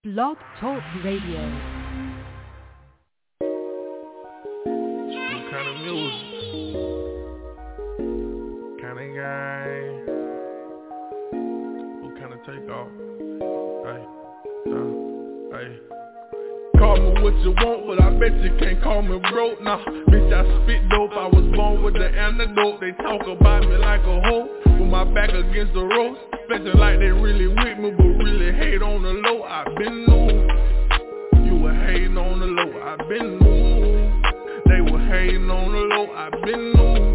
Blog Talk Radio. What kind of music? Kind of guy? What kind of takeoff? Hey. Call me what you want, but I bet you can't call me broke. Nah, bitch, I spit dope. I was born with the antidote. They talk about me like a hoe, with my back against the ropes. Expecting like they really with me, but really hate on the low. I been new. You were hating on the low. I been new. They were hating on the low. I been new.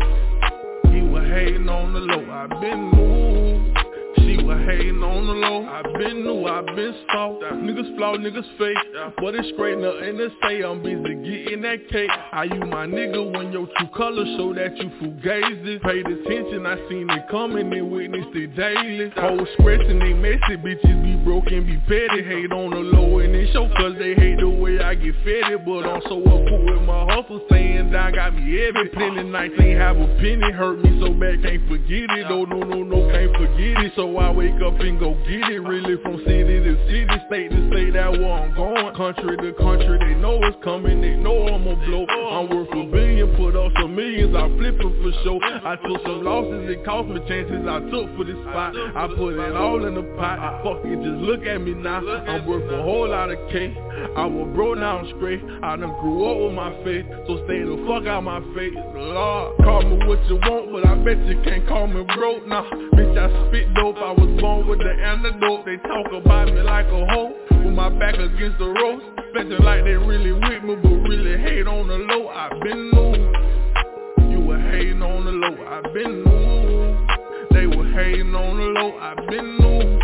He was hating on the low. I been new. She was hating on the low. I been new. I been soft. Niggas flaw, niggas fake. But it's straight nothing to say. I'm busy getting that cake. Are you my nigga when your true colors show that you fugazi? Paid attention, I seen it coming and witnessed it daily. Hoes scratching, they messy, bitches be broken, be petty. Hate on the low and they show cause they hate the way I get fed. But I'm so up with my hustle, staying down, got me heavy. Plenty nights ain't have a penny, hurt me so bad, can't forget it. Oh no, can't forget it. So I wake up and go get it. Really from city to city, state to state, that where I'm going. Country to country, they know it's coming, they know I'ma blow. I'm worth a billion, put up some millions, I flip it for sure. I took some losses, it cost me chances I took for this spot. I put it all in the pot, fuck it, just look at me now. I'm worth a whole lot of cake. I was broke, now I'm straight. I done grew up with my faith, so stay the fuck out my face. Lord, call me what you want, but I bet you can't call me broke. Nah, bitch, I spit dope, I was born with the antidote. They talk about me like a hoe, with my back against the ropes. Expecting like they really with me, but really hate on the low. I been new. You were hating on the low. I been new. They were hating on the low. I been new.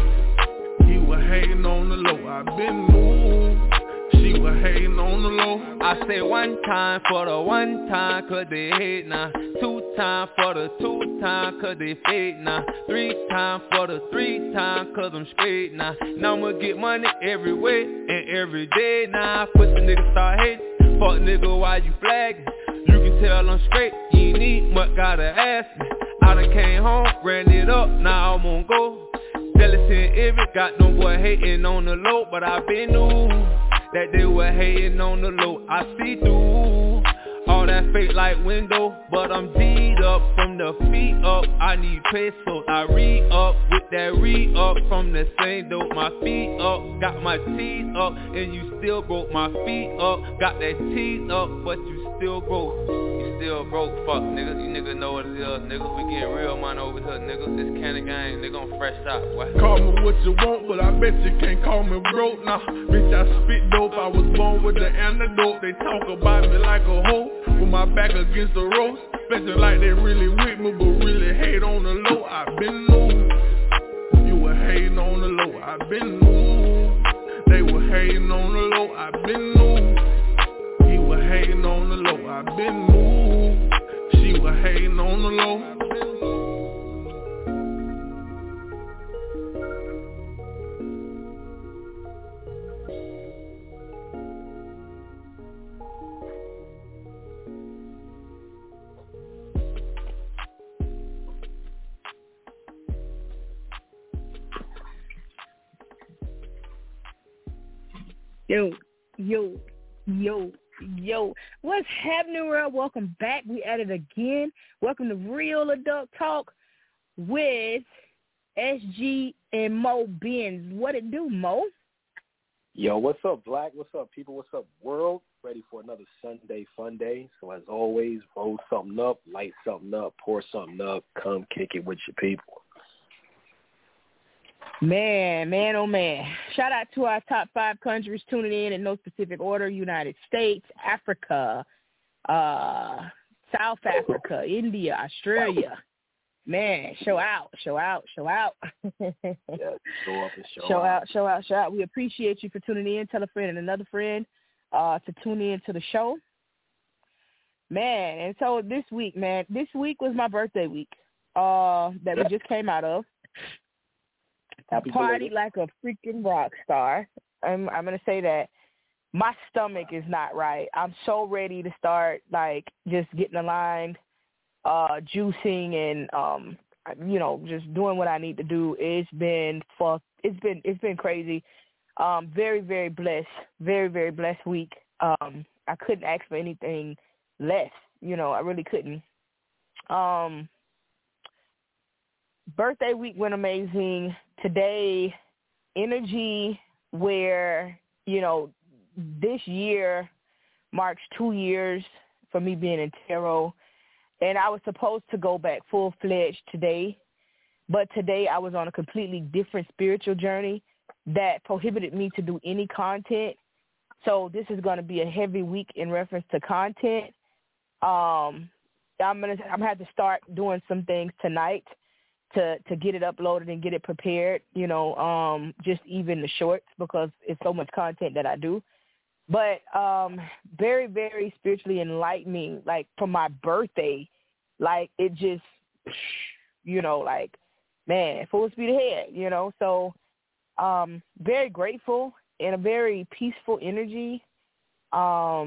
He was hating on the low. I been new. She was hating on the low. I say one time for the one time, cause they hate now. 2 times for the 2 times, cause they fake now. 3 times for the 3 times, cause I'm straight now. Now I'ma get money every way and every day now. Put the nigga start hating. Fuck nigga, why you flagging? You can tell I'm straight, you ain't need much, gotta ask me. I done came home, ran it up, now I'm on go. Jealous and envy, got no boy hating on the low, but I been new that they were hating on the low. I see through all that fake like window, but I'm D'd up from the feet up. I need pesos, I re-up with that re-up from the same dope. My feet up, got my teeth up, and you still broke. My feet up, got that teeth up, but you still broke. You still broke, fuck nigga. You nigga know what it is, nigga. We getting real money over here, nigga. This Cannon gang, nigga, I'm fresh out, boy. Call me what you want, but I bet you can't call me broke. Nah, bitch, I spit dope, I was born with the antidote. They talk about me like a hoe, with my back against the ropes. Expecting like they really with me, but really hate on the low. I been new. You were hating on the low. I been new. They were hating on the low. I been new. He was hating on the low. I been new. She was hating on the low. Yo, what's happening, world? Welcome back. We at it again. Welcome to Real Adult Talk with SG and Mo Benz. What it do, Mo? Yo, what's up, Black? What's up, people? What's up, world? Ready for another Sunday fun day. So as always, roll something up, light something up, pour something up, come kick it with your people. Man, oh man. Shout out to our top 5 countries tuning in no specific order: United States, Africa, South Africa, India, Australia. Man, show out. Yeah, show up and show out. We appreciate you for tuning in. Tell a friend and another friend to tune in to the show. Man, and so this week was my birthday week that we just came out of. I partied like a freaking rock star. I'm going to say that. My stomach is not right. I'm so ready to start, like, just getting aligned, juicing and, just doing what I need to do. It's been crazy. Very, very blessed. Very, very blessed week. I couldn't ask for anything less. I really couldn't. Birthday week went amazing. Today, energy where, this year marks 2 years for me being in tarot. And I was supposed to go back full-fledged today. But today I was on a completely different spiritual journey that prohibited me to do any content. So this is going to be a heavy week in reference to content. I'm gonna have to start doing some things tonight to get it uploaded and get it prepared, just even the shorts because it's so much content that I do. But very, very spiritually enlightening, like for my birthday, like it just, man, full speed ahead, So very grateful and a very peaceful energy. I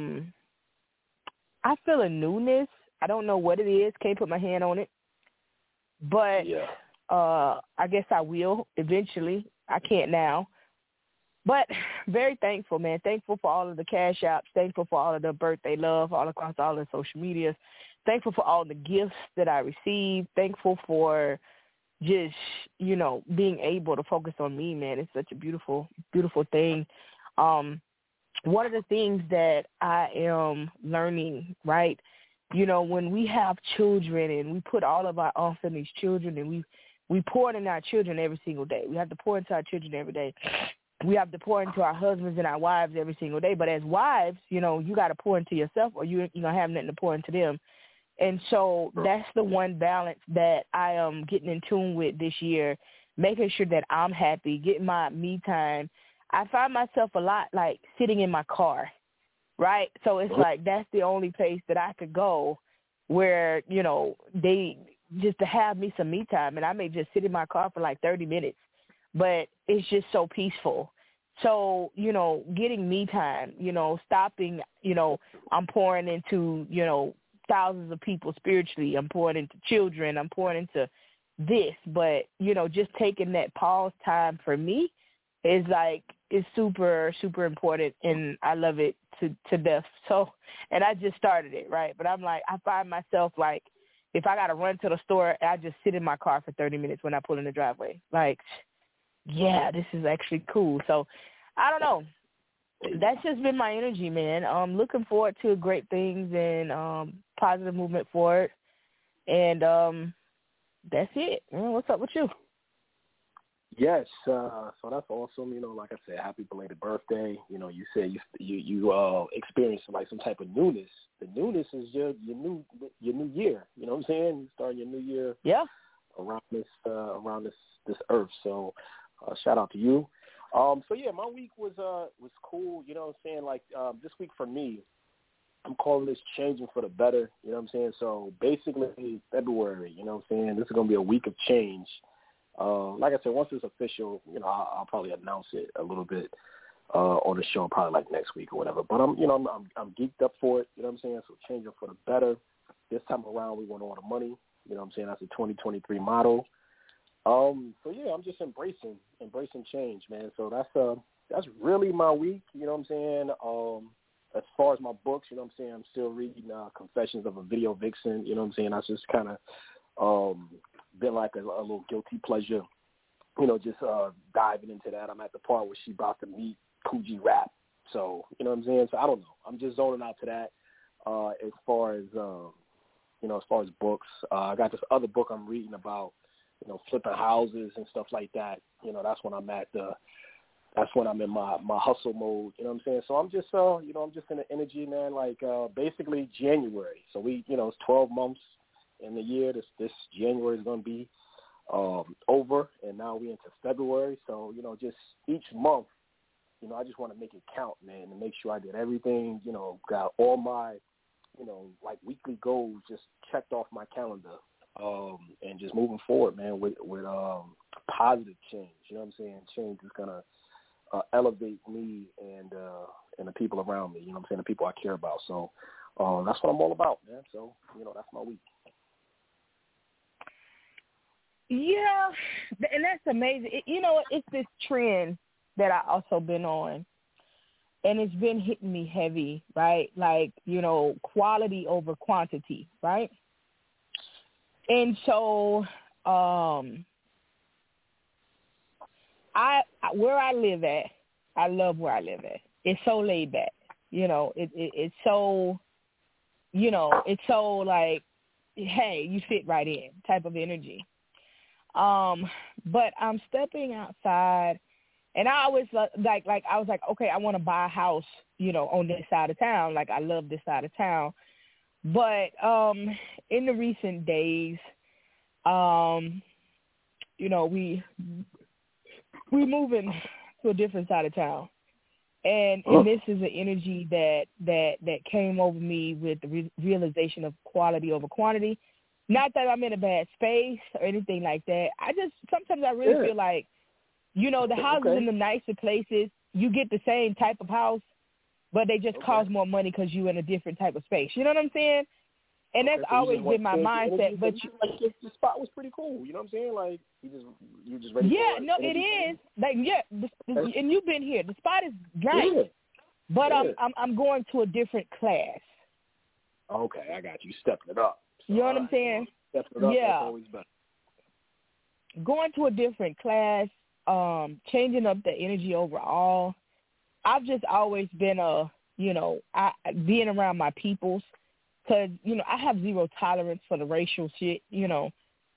feel a newness. I don't know what it is. Can't put my hand on it. But I guess I will eventually. I can't now. But very thankful, man. Thankful for all of the cash apps. Thankful for all of the birthday love all across all the social medias. Thankful for all the gifts that I received. Thankful for just, being able to focus on me, man. It's such a beautiful, beautiful thing. One of the things that I am learning, right, when we have children and we put all of our off in these children and we pour it in our children every single day. We have to pour into our children every day. We have to pour into our husbands and our wives every single day. But as wives, you got to pour into yourself or you're going to have nothing to pour into them. And so that's the one balance that I am getting in tune with this year, making sure that I'm happy, getting my me time. I find myself a lot like sitting in my car, right? So it's like that's the only place that I could go where, they just to have me some me time. And I may just sit in my car for like 30 minutes, but it's just so peaceful. So, getting me time, stopping, I'm pouring into, thousands of people spiritually. I'm pouring into children. I'm pouring into this. But, just taking that pause time for me is super, super important. And I love it to death. So, and I just started it, right? But I'm like, I find myself like, if I got to run to the store, I just sit in my car for 30 minutes when I pull in the driveway. Like, yeah, this is actually cool. So, I don't know. That's just been my energy, man. Looking forward to great things and positive movement forward. And that's it. What's up with you? Yes, so that's awesome. Like I said, happy belated birthday. You said you experienced like some type of newness. The newness is your new year. You know what I'm saying? You starting your new year. Yeah. Around this earth. So shout out to you. So yeah, my week was cool. You know what I'm saying? Like this week for me, I'm calling this changing for the better. You know what I'm saying? So basically February. You know what I'm saying? This is gonna be a week of change. Like I said, once it's official, I'll probably announce it a little bit on the show, probably like next week or whatever. But I'm geeked up for it. You know what I'm saying? So changing for the better. This time around, we want all the money. You know what I'm saying? That's a 2023 model. So yeah, I'm just embracing change, man. So that's really my week. You know what I'm saying? As far as my books, you know what I'm saying? I'm still reading Confessions of a Video Vixen. You know what I'm saying? That's just kind of been like a little guilty pleasure, just diving into that. I'm at the part where she about to meet Coogee Rap. So, you know what I'm saying? So I don't know. I'm just zoning out to that. As far as books, I got this other book I'm reading about, flipping houses and stuff like that. That's when I'm that's when I'm in my hustle mode. You know what I'm saying? So I'm just, I'm just in the energy, man, like basically January. So it's 12 months in the year. This January is going to be over, and now we into February. So, just each month, I just want to make it count, man, and make sure I did everything, got all my, like weekly goals just checked off my calendar, and just moving forward, man, with positive change. You know what I'm saying? Change is going to elevate me and the people around me, you know what I'm saying, the people I care about. So that's what I'm all about, man. So, that's my week. Yeah, and that's amazing. It's this trend that I also been on, and it's been hitting me heavy, right? Like, you know, quality over quantity, right? And so where I live at, I love where I live at. It's so laid back. You know, it's so, you know, it's so like, hey, you fit right in type of energy. But I'm stepping outside, and I always like I was like, okay, I want to buy a house, you know, on this side of town. Like, I love this side of town. But in the recent days, you know, we moving to a different side of town, and this is an energy that came over me with the realization of quality over quantity. Not that I'm in a bad space or anything like that. Sometimes I really feel like, you know, the houses in the nicer places, you get the same type of house, but they just cost more money because you're in a different type of space. You know what I'm saying? And that's always been my mindset. But the spot was pretty cool. You know what I'm saying? Like, you just ready. Yeah, no, it is. Like, yeah, and you've been here. The spot is nice, but I'm going to a different class. Okay, I got you. Stepping it up. So, you know what I'm saying? Stepping it up, that's always better. Going to a different class, changing up the energy overall. I've just always been being around my peoples, because, you know, I have zero tolerance for the racial shit, you know,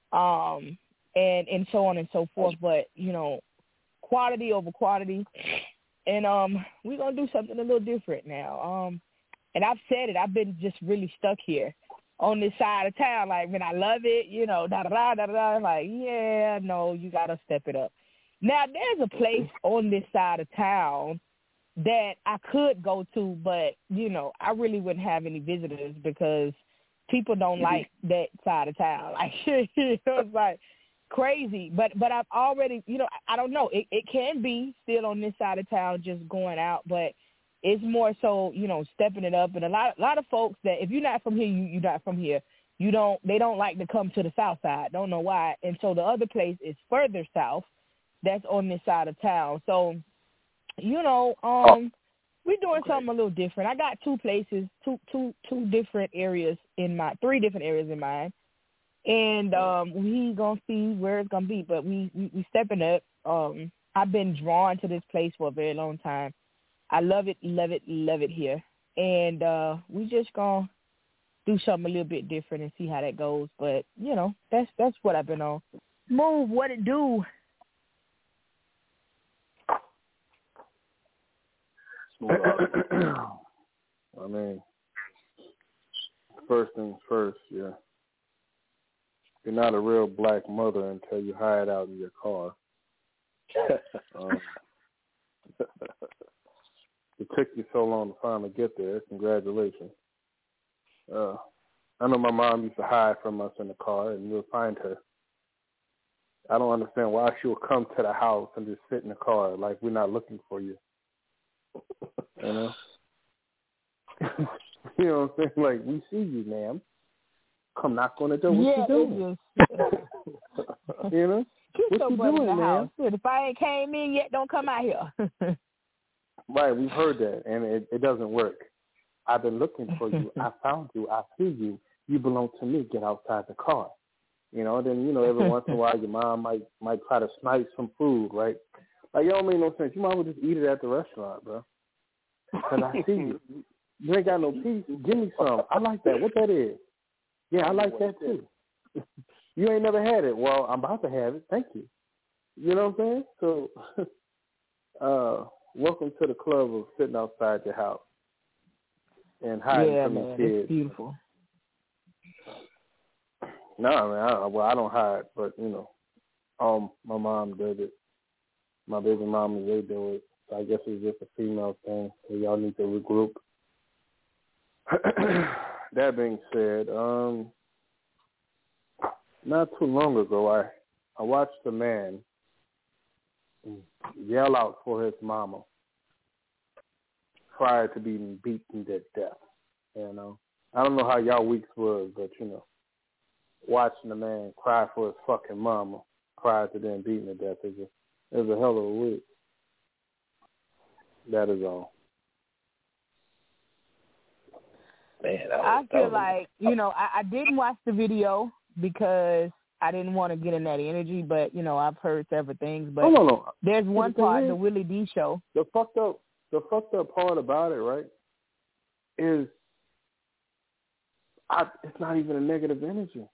and so on and so forth. But, you know, quality over quantity. And we're going to do something a little different now. And I've said it. I've been just really stuck here on this side of town. Like, man, I love it, you know, da-da-da-da-da. Like, yeah, no, you got to step it up. Now, there's a place on this side of town that I could go to, but, you know, I really wouldn't have any visitors because people don't like that side of town. Like, you know, it's like crazy. But I've already, you know, I don't know. It can be still on this side of town just going out, but it's more so, you know, stepping it up. And a lot of folks that if you're not from here, you're not from here. They don't like to come to the south side. Don't know why. And so the other place is further south that's on this side of town. So, you know, we're doing something a little different. I got two places, three different areas in mind. And we gonna see where it's gonna be. But we stepping up. I've been drawn to this place for a very long time. I love it here. And we just gonna do something a little bit different and see how that goes. But, you know, that's what I've been on. Move, what it do? I mean, first things first, yeah. You're not a real black mother until you hide out in your car. It took you so long to finally get there. Congratulations. I know my mom used to hide from us in the car, and you'll find her. I don't understand why she would come to the house and just sit in the car like we're not looking for you. You know? You know what I'm saying? Like, we see you, ma'am. Come knock on the door. What you doing? You know? What you doing, ma'am? If I ain't came in yet, don't come out here. Right, we've heard that, and it doesn't work. I've been looking for you. I found you. I see you. You belong to me. Get outside the car. You know, then, you know, every once in a while your mom might try to snipe some food, right? Like, it don't make no sense. Your mom would just eat it at the restaurant, bro. Because I see you. You ain't got no peace. Give me some. I like that. What that is? Yeah, I like that too. You ain't never had it. Well, I'm about to have it. Thank you. You know what I'm saying? So, welcome to the club of sitting outside your house and hiding from your kids. It's beautiful. No, man, I don't hide, but, you know, my mom did it. My baby mama, they do it. So I guess it's just a female thing, so y'all need to regroup. That being said, not too long ago, I watched a man yell out for his mama prior to being beaten to death. You know, I don't know how y'all weeks was, but, you know, watching a man cry for his fucking mama prior to being beaten to death is a hell of a week. That is all. Man, I feel like, I didn't watch the video because I didn't want to get in that energy, but, I've heard several things. But no. There's one part, the Willie D show. The fucked up part about it, right, is it's not even a negative energy.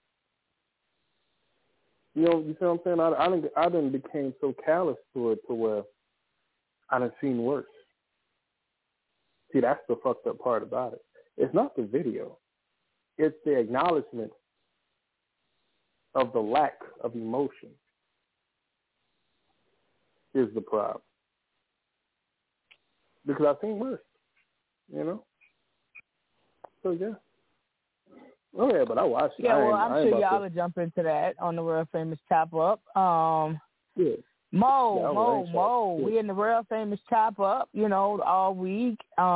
You see what I'm saying? I didn't became so callous to it to where I done seen worse. See, that's the fucked up part about it. It's not the video. It's the acknowledgement of the lack of emotion is the problem. Because I've seen worse, So, yeah. Oh, yeah, but I watched it. Yeah, I'm sure y'all will jump into that on the World Famous Chop Up. Yeah. Mo, we in the World Famous Chop Up, all week.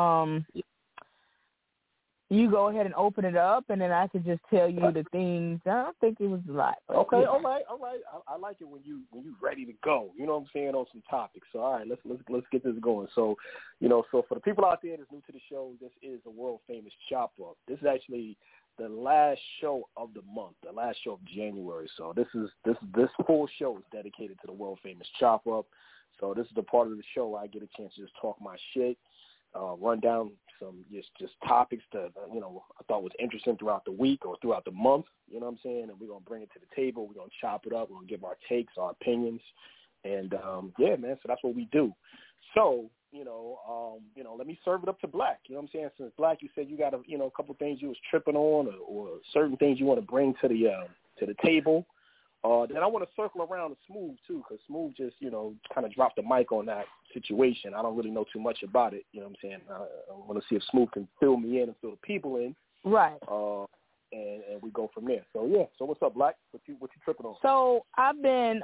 You go ahead and open it up, and then I can just tell you the things. I don't think it was a lot. Okay, all right. I like it when you ready to go. You know what I'm saying, on some topics. So all right, let's get this going. So, so for the people out there that's new to the show, this is the World Famous Chop Up. This is actually the last show of the month, the last show of January. So this full show is dedicated to the World Famous Chop Up. So this is the part of the show where I get a chance to just talk my shit, run down some just topics that I thought was interesting throughout the week or throughout the month. You know what I'm saying? And we're gonna bring it to the table. We're gonna chop it up. We're gonna give our takes, our opinions, and yeah, man. So that's what we do. So let me serve it up to Black. You know what I'm saying? Since Black, you said you got a couple things you was tripping on or certain things you want to bring to the table. Then I want to circle around to Smooth too, because Smooth just kind of dropped the mic on that situation. I don't really know too much about it. You know what I'm saying? I want to see if Smooth can fill me in and fill the people in. Right. And we go from there. So yeah. So what's up, Black? What you tripping on? So I've been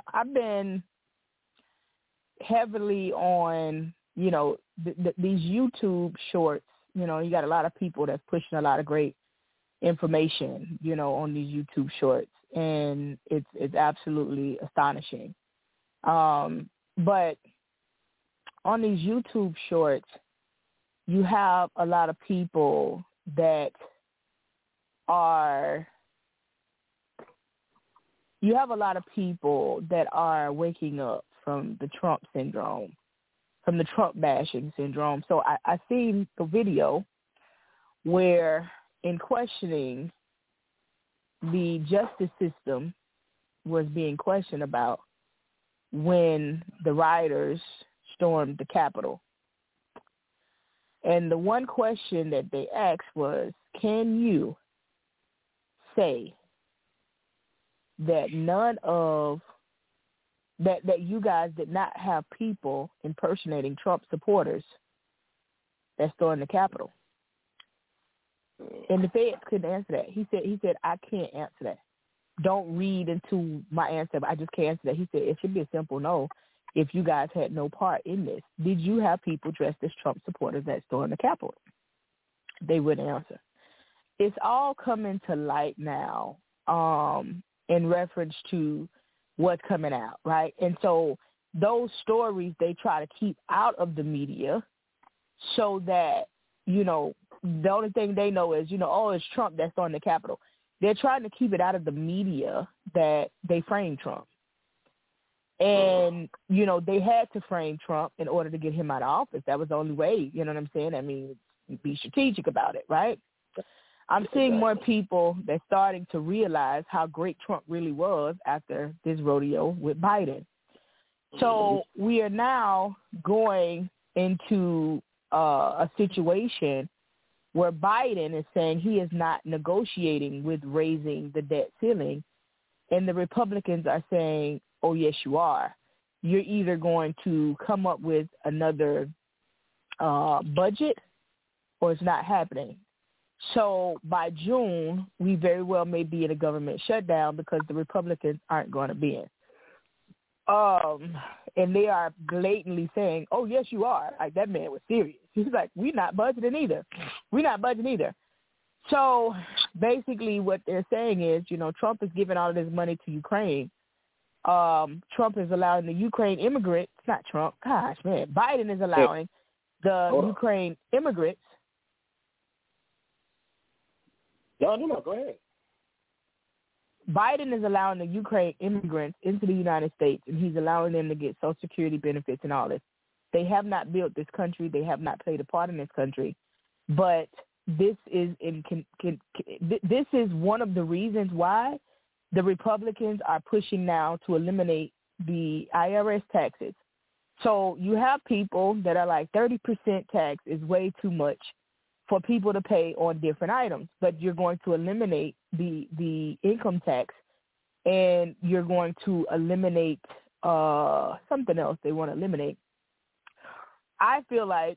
heavily on these YouTube shorts. You got a lot of people that's pushing a lot of great information, on these YouTube shorts, and it's absolutely astonishing. But on these YouTube shorts, you have a lot of people that are waking up from the Trump syndrome, from the Trump bashing syndrome. So I seen the video where, in questioning the justice system, was being questioned about when the rioters stormed the Capitol. And the one question that they asked was, can you say that that you guys did not have people impersonating Trump supporters that stormed the Capitol? And the feds couldn't answer that. He said, I can't answer that. Don't read into my answer, but I just can't answer that. He said, it should be a simple no if you guys had no part in this. Did you have people dressed as Trump supporters that stormed the Capitol? They wouldn't answer. It's all coming to light now in reference to what's coming out, right? And so those stories they try to keep out of the media so that, the only thing they know is, it's Trump that's on the Capitol. They're trying to keep it out of the media that they framed Trump. And, they had to frame Trump in order to get him out of office. That was the only way, you know what I'm saying? I mean, be strategic about it, right? I'm seeing more people that's starting to realize how great Trump really was after this rodeo with Biden. So we are now going into a situation where Biden is saying he is not negotiating with raising the debt ceiling, and the Republicans are saying, oh, yes, you are. You're either going to come up with another budget or it's not happening. So by June, we very well may be in a government shutdown because the Republicans aren't going to be in. And they are blatantly saying, oh, yes, you are. Like, that man was serious. He's like, we're not budgeting either. So basically what they're saying is, Trump is giving all of this money to Ukraine. Trump is allowing the Ukraine immigrants, not Trump, gosh, man, Biden is allowing the Ukraine immigrants. No, go ahead. Biden is allowing the Ukraine immigrants into the United States, and he's allowing them to get Social Security benefits and all this. They have not built this country. They have not played a part in this country. But this is this is one of the reasons why the Republicans are pushing now to eliminate the IRS taxes. So you have people that are like 30% tax is way too much for people to pay on different items, but you're going to eliminate the income tax, and you're going to eliminate something else they want to eliminate. I feel like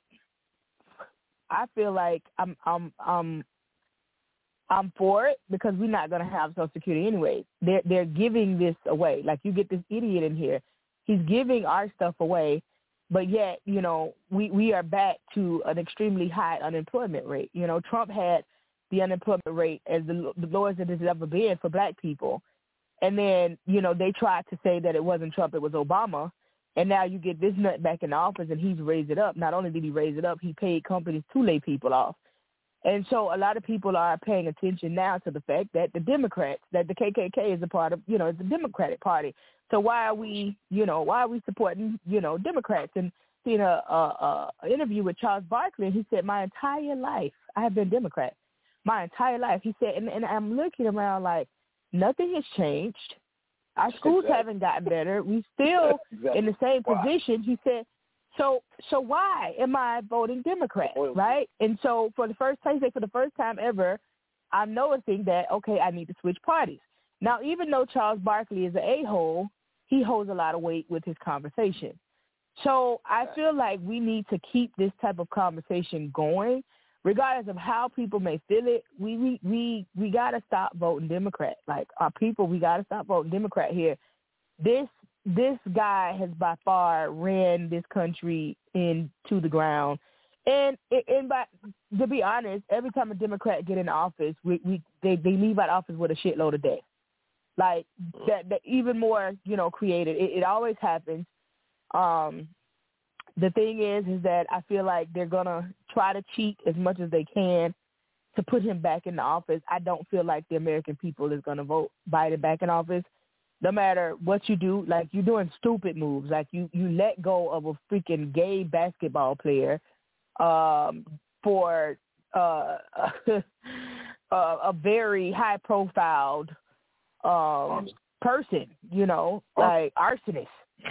I'm for it because we're not going to have Social Security anyway. They're giving this away. Like, you get this idiot in here. He's giving our stuff away, but yet, you know, we are back to an extremely high unemployment rate. You know, Trump had the unemployment rate as the lowest it has ever been for black people. And then, you know, they tried to say that it wasn't Trump, it was Obama. And now you get this nut back in the office, and he's raised it up. Not only did he raise it up, he paid companies to lay people off. And so a lot of people are paying attention now to the fact that the Democrats, that the KKK is a part of, you know, it's the Democratic Party. So why are we supporting, you know, Democrats? And seeing a interview with Charles Barkley, and he said, my entire life, I have been Democrat. My entire life. He said, and I'm looking around like, nothing has changed. Our schools haven't gotten better. We still in the same position. He said, so why am I voting Democrat, right? And so for the first time ever, I'm noticing that, okay, I need to switch parties. Now, even though Charles Barkley is an a-hole, he holds a lot of weight with his conversation. So I feel like we need to keep this type of conversation going, regardless of how people may feel it. We got to stop voting Democrat. Like, our people, we got to stop voting Democrat here. This guy has by far ran this country into the ground. And to be honest, every time a Democrat get in office, they leave out office with a shitload of debt. Like, that even more, you know, created. It always happens. The thing is that I feel like they're going to try to cheat as much as they can to put him back in the office. I don't feel like the American people is going to vote Biden back in office. No matter what you do, like, you're doing stupid moves. Like, you let go of a freaking gay basketball player for a very high-profiled person, you know, like arsonist.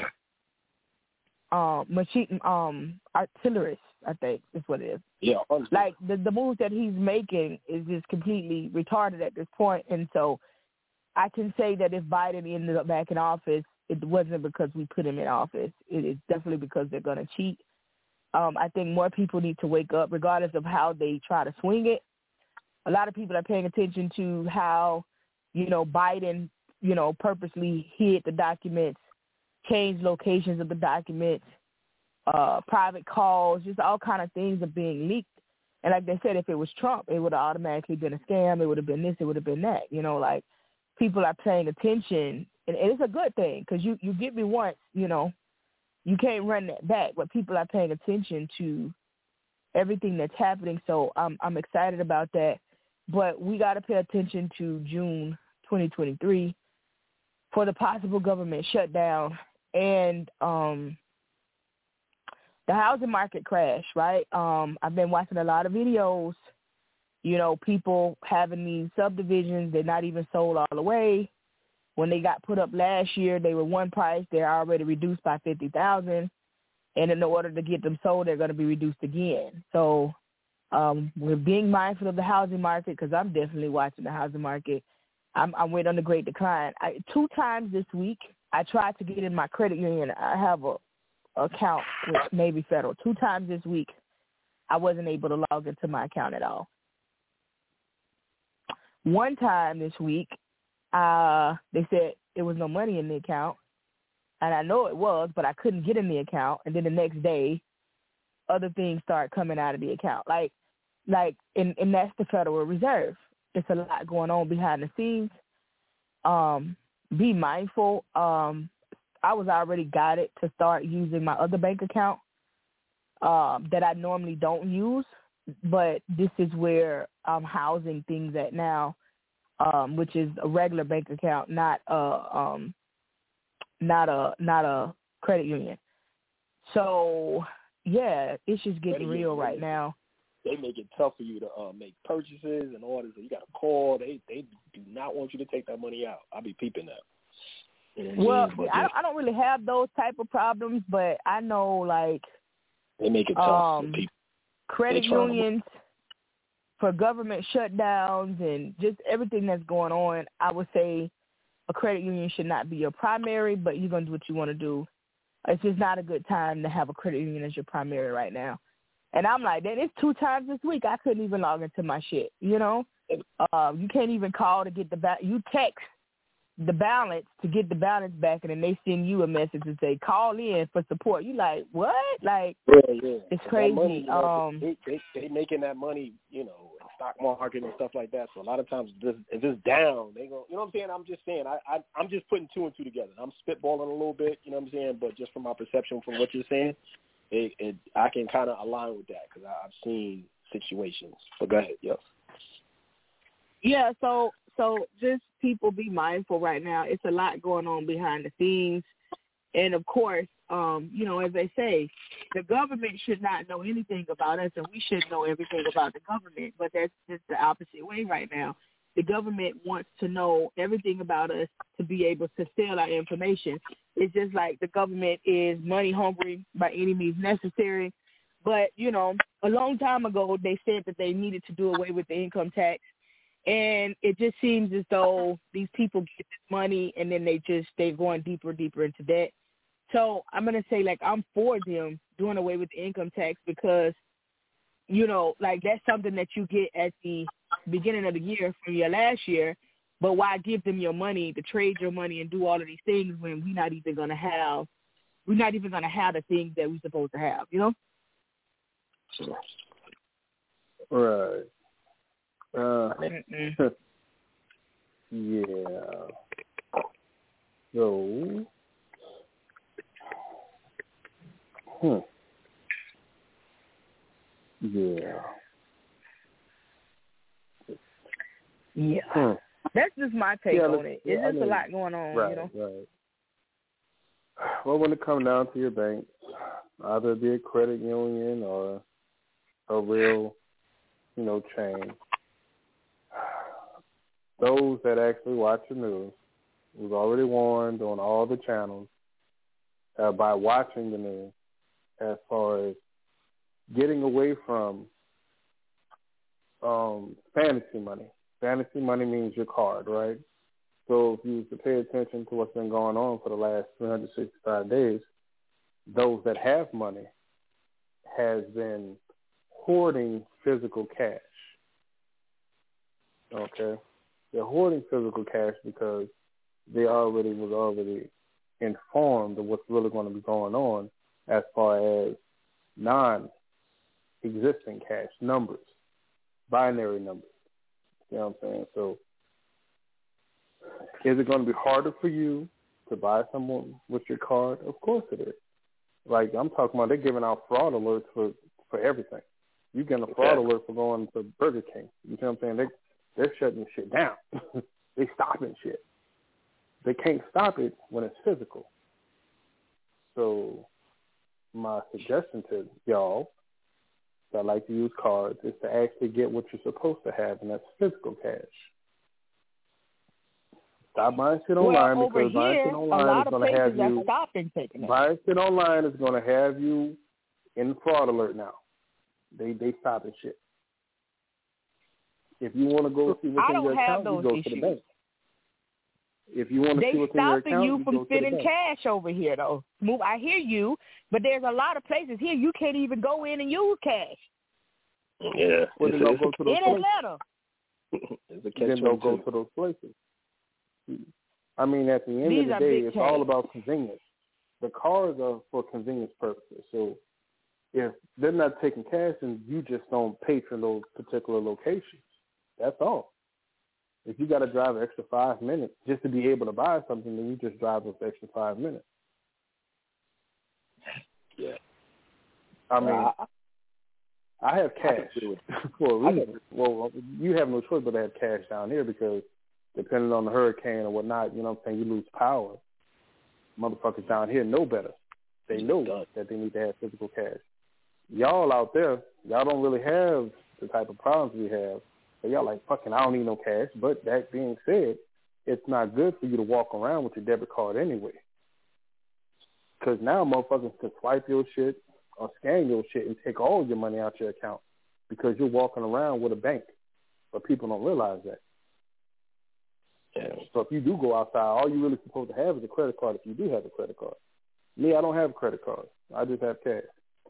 Artillerist, I think is what it is. Yeah. Like, the moves that he's making is just completely retarded at this point. And so I can say that if Biden ended up back in office, it wasn't because we put him in office. It is definitely because they're going to cheat. I think more people need to wake up, regardless of how they try to swing it. A lot of people are paying attention to how, you know, Biden, you know, purposely hid the documents, changed locations of the documents, private calls, just all kind of things are being leaked. And like they said, if it was Trump, it would have automatically been a scam. It would have been this, it would have been that. You know, like, people are paying attention, and it's a good thing because you get me once, you know, you can't run that back. But people are paying attention to everything that's happening, so I'm excited about that. But we got to pay attention to June 2023 for the possible government shutdown and the housing market crash, right? I've been watching a lot of videos, you know, people having these subdivisions, they're not even sold all the way. When they got put up last year, they were one price. They're already reduced by $50,000. And in order to get them sold, they're going to be reduced again. So we're being mindful of the housing market because I'm definitely watching the housing market. I'm waiting on the great decline. 2 times this week, I tried to get in my credit union. I have a account with Navy Federal. 2 times this week, I wasn't able to log into my account at all. One time this week, they said there was no money in the account, and I know it was, but I couldn't get in the account. And then the next day, other things start coming out of the account. And that's the Federal Reserve. It's a lot going on behind the scenes. Be mindful. I was already guided to start using my other bank account that I normally don't use, but this is where I'm housing things at now, which is a regular bank account, not a credit union. So yeah, it's just getting real right now. They make it tough for you to make purchases and orders. You got to call. They do not want you to take that money out. I'll be peeping that. Well, I don't really have those type of problems, but I know like they make it tough for people. Credit unions for government shutdowns and just everything that's going on. I would say a credit union should not be your primary, but you're gonna do what you want to do. It's just not a good time to have a credit union as your primary right now. And I'm like, then it's 2 times this week I couldn't even log into my shit. You know, you can't even call to get you text the balance to get the balance back, and then they send you a message and say call in for support. You like what? Like it's crazy. Money, they making that money, you know, in stock market and stuff like that. So a lot of times if it's down, they go. You know what I'm saying? I'm just saying. I'm just putting 2 and 2 together. I'm spitballing a little bit. You know what I'm saying? But just from my perception from what you're saying, I can kind of align with that because I've seen situations. But go ahead, yes. Yeah. So just people be mindful right now. It's a lot going on behind the scenes. And, of course, you know, as they say, the government should not know anything about us, and we should know everything about the government. But that's just the opposite way right now. The government wants to know everything about us to be able to sell our information. It's just like the government is money hungry by any means necessary. But, you know, a long time ago, they said that they needed to do away with the income tax. And it just seems as though these people get this money and then they're going deeper into debt. So I'm going to say, like, I'm for them doing away with the income tax because, you know, like that's something that you get at the beginning of the year from your last year. But why give them your money to trade your money and do all of these things when we're not even going to have the things that we're supposed to have, you know? Right. Yeah. So, yeah. Yeah. That's just my take on it. It's just a lot going on, right, you know? Right. Well, when it comes down to your bank, either be a credit union or a real, you know, chain, those that actually watch the news was already warned on all the channels by watching the news as far as getting away from fantasy money. Fantasy money means your card, right? So if you was to pay attention to what's been going on for the last 365 days, those that have money has been hoarding physical cash. Okay? They're hoarding physical cash because they was already informed of what's really going to be going on as far as non-existing cash numbers, binary numbers. You know what I'm saying? So is it going to be harder for you to buy someone with your card? Of course it is. Like I'm talking about, they're giving out fraud alerts for everything. You get a fraud alert for going to Burger King. You know what I'm saying? They're shutting shit down. They stopping shit. They can't stop it when it's physical. So my suggestion to y'all that like to use cards is to actually get what you're supposed to have, and that's physical cash. Stop buying shit online because buying shit online is going to have you. Buying shit online is going to have you in fraud alert now. They stopping shit. If you want to go see what's in your account, you go to the bank. If you want to see what's in your account, you go to the bank. They stopping you from spending cash over here, though. I hear you, but there's a lot of places here you can't even go in and use cash. Yeah. Well, then don't go to those places. Then don't go to those places. I mean, at the end of the day, it's all about convenience. The cards are for convenience purposes. So if they're not taking cash, and you just don't patron those particular locations, that's all. If you got to drive an extra 5 minutes just to be able to buy something, then you just drive those extra 5 minutes. Yeah. I mean, I have cash for a reason. Well, you have no choice but to have cash down here because depending on the hurricane or whatnot, you know what I'm saying, you lose power. Motherfuckers down here know better. They know that they need to have physical cash. Y'all out there, y'all don't really have the type of problems we have. So y'all like, fucking, I don't need no cash. But that being said, it's not good for you to walk around with your debit card anyway. Because now motherfuckers can swipe your shit or scan your shit and take all your money out your account because you're walking around with a bank. But people don't realize that. Yeah. So if you do go outside, all you really supposed to have is a credit card if you do have a credit card. Me, I don't have a credit card. I just have cash.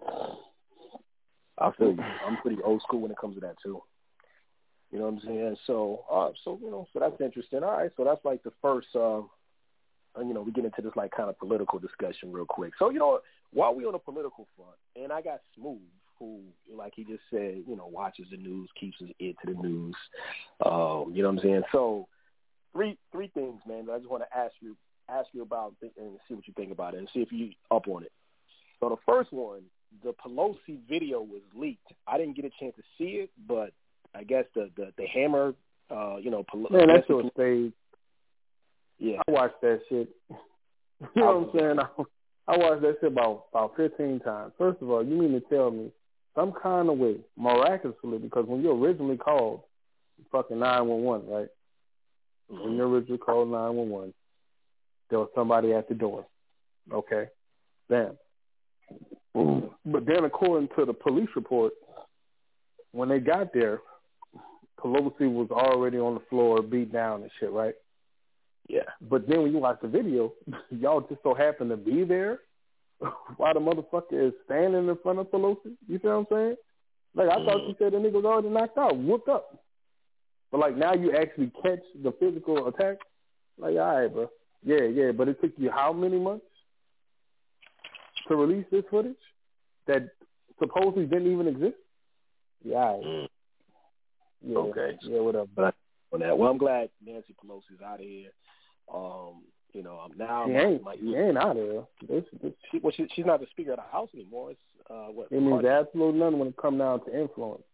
I feel you. I'm pretty old school when it comes to that too. You know what I'm saying? So that's interesting. All right, so that's like the first. We get into this like kind of political discussion real quick. So while we on the political front, and I got Smooth, who like he just said, watches the news, keeps his ear to the news. You know what I'm saying? So three things, man. That I just want to ask you about and see what you think about it, and see if you up on it. So the first one. The Pelosi video was leaked. I didn't get a chance to see it, but I guess the hammer, Pelosi. Man, that shit was staged. Yeah. I watched that shit. You know what I'm saying? I watched that shit about 15 times. First of all, you mean to tell me some kind of way, miraculously, because when you originally called fucking 911, right? Mm-hmm. When you originally called 911, there was somebody at the door. Okay? Bam. But then, according to the police report, when they got there, Pelosi was already on the floor, beat down and shit, right? Yeah. But then when you watch the video, y'all just so happen to be there while the motherfucker is standing in front of Pelosi. You see what I'm saying? Like, I thought you said the nigga was already knocked out, whooped up. But, like, now you actually catch the physical attack? Like, all right, bro. Yeah, but it took you how many months to release this footage that supposedly didn't even exist? Yeah. Yeah. Okay. Yeah, whatever. But on that, well, I'm glad Nancy Pelosi's out of here. Now she ain't out of here. She's not the Speaker of the House anymore. It's It means absolutely nothing when it comes down to influence.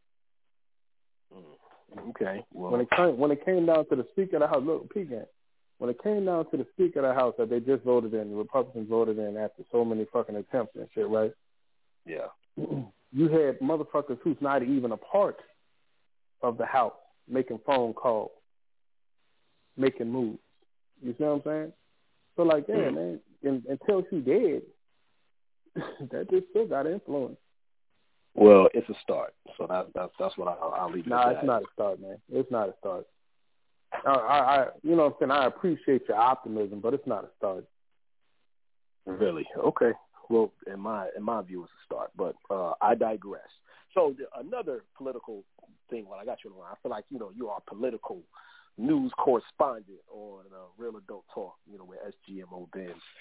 Okay. Well, when it came down to the Speaker of the House, look, P-Gang. When it came down to the Speaker of the House that they just voted in, the Republicans voted in after so many fucking attempts and shit, right? Yeah. You had motherfuckers who's not even a part of the House making phone calls, making moves. You see what I'm saying? So, like, yeah, man, until she did, that just still got influence. Well, it's a start. So that's what I'll leave it at. It's not a start, man. It's not a start. I you know what I'm saying? I appreciate your optimism, but it's not a start. Really? Okay. Well, in my view, it's a start, but I digress. So another political thing, when I got you on the line, I feel like, you are a political news correspondent on Real Adult Talk, with SGMO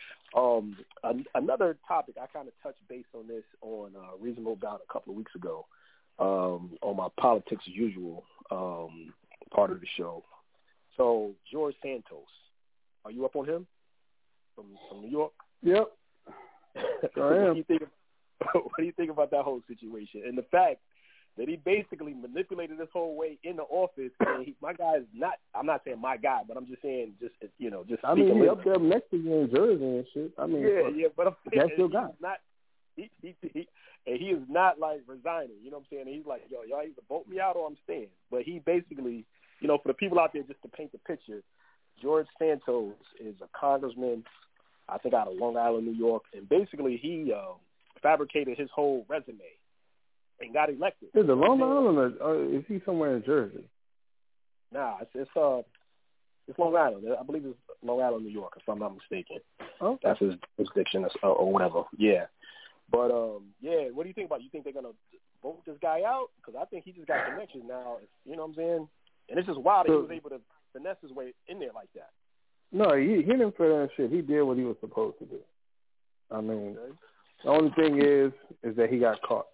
Ben. Another topic, I kind of touched base on this on Reasonable Doubt a couple of weeks ago on my Politics as Usual part of the show. So George Santos, are you up on him from New York? Yep. What do you think about that whole situation and the fact that he basically manipulated this whole way in the office? And my guy is not. I'm not saying my guy, but I'm just saying just. I mean, he's up there next to you in Jersey and shit. I mean, but I'm saying that's your guy. Not. He is not like resigning. You know what I'm saying? And he's like, y'all either vote me out or I'm staying. But he basically, for the people out there, just to paint the picture, George Santos is a congressman, I think out of Long Island, New York, and basically he fabricated his whole resume and got elected. Is it Long Island or is he somewhere in Jersey? Nah, it's Long Island. I believe it's Long Island, New York, if I'm not mistaken. Okay. That's his jurisdiction or whatever. Yeah. But, what do you think about it? You think they're going to vote this guy out? Because I think he just got connections now. You know what I'm saying? And it's just wild that he was able to finesse his way in there like that. No, he didn't for that shit. He did what he was supposed to do. I mean, The only thing is that he got caught.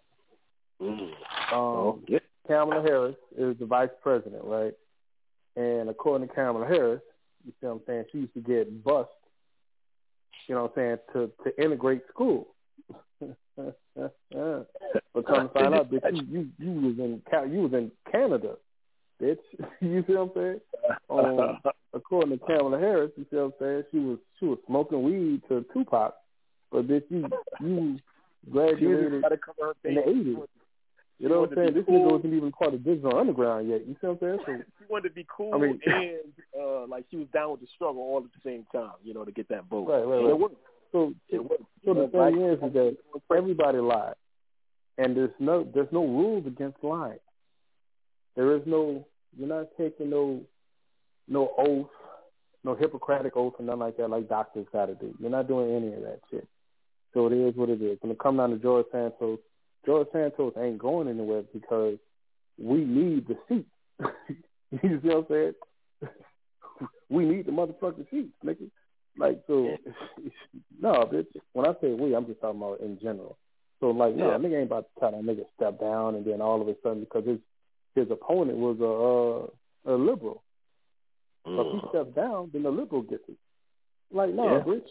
Kamala Harris is the vice president, right? And according to Kamala Harris, you see what I'm saying, she used to get bused, you know what I'm saying, to integrate school. But come to find out, bitch, you was in Canada, bitch. You see what I'm saying? According to Kamala Harris, you see what I'm saying? She was smoking weed to Tupac, but bitch, you graduated in the 80s. You know what I'm saying? This nigga wasn't even part of Digital Underground yet. You see what I'm saying? So, she wanted to be cool and like she was down with the struggle all at the same time, to get that vote. Right. So the thing is that everybody lied, and there's no rules against lying. There is no, you're not taking no oath, no Hippocratic oath or nothing like that, like doctors got to do. You're not doing any of that shit. So it is what it is. When it comes down to George Santos ain't going anywhere because we need the seat. You see what I'm saying? We need the motherfucking seat, nigga. Like, so, no, bitch. When I say we, I'm just talking about in general. So, like, no, nigga ain't about to tell that nigga step down and then all of a sudden, because his opponent was a liberal. So if he steps down, then the liberal gets it. Like, no, bitch.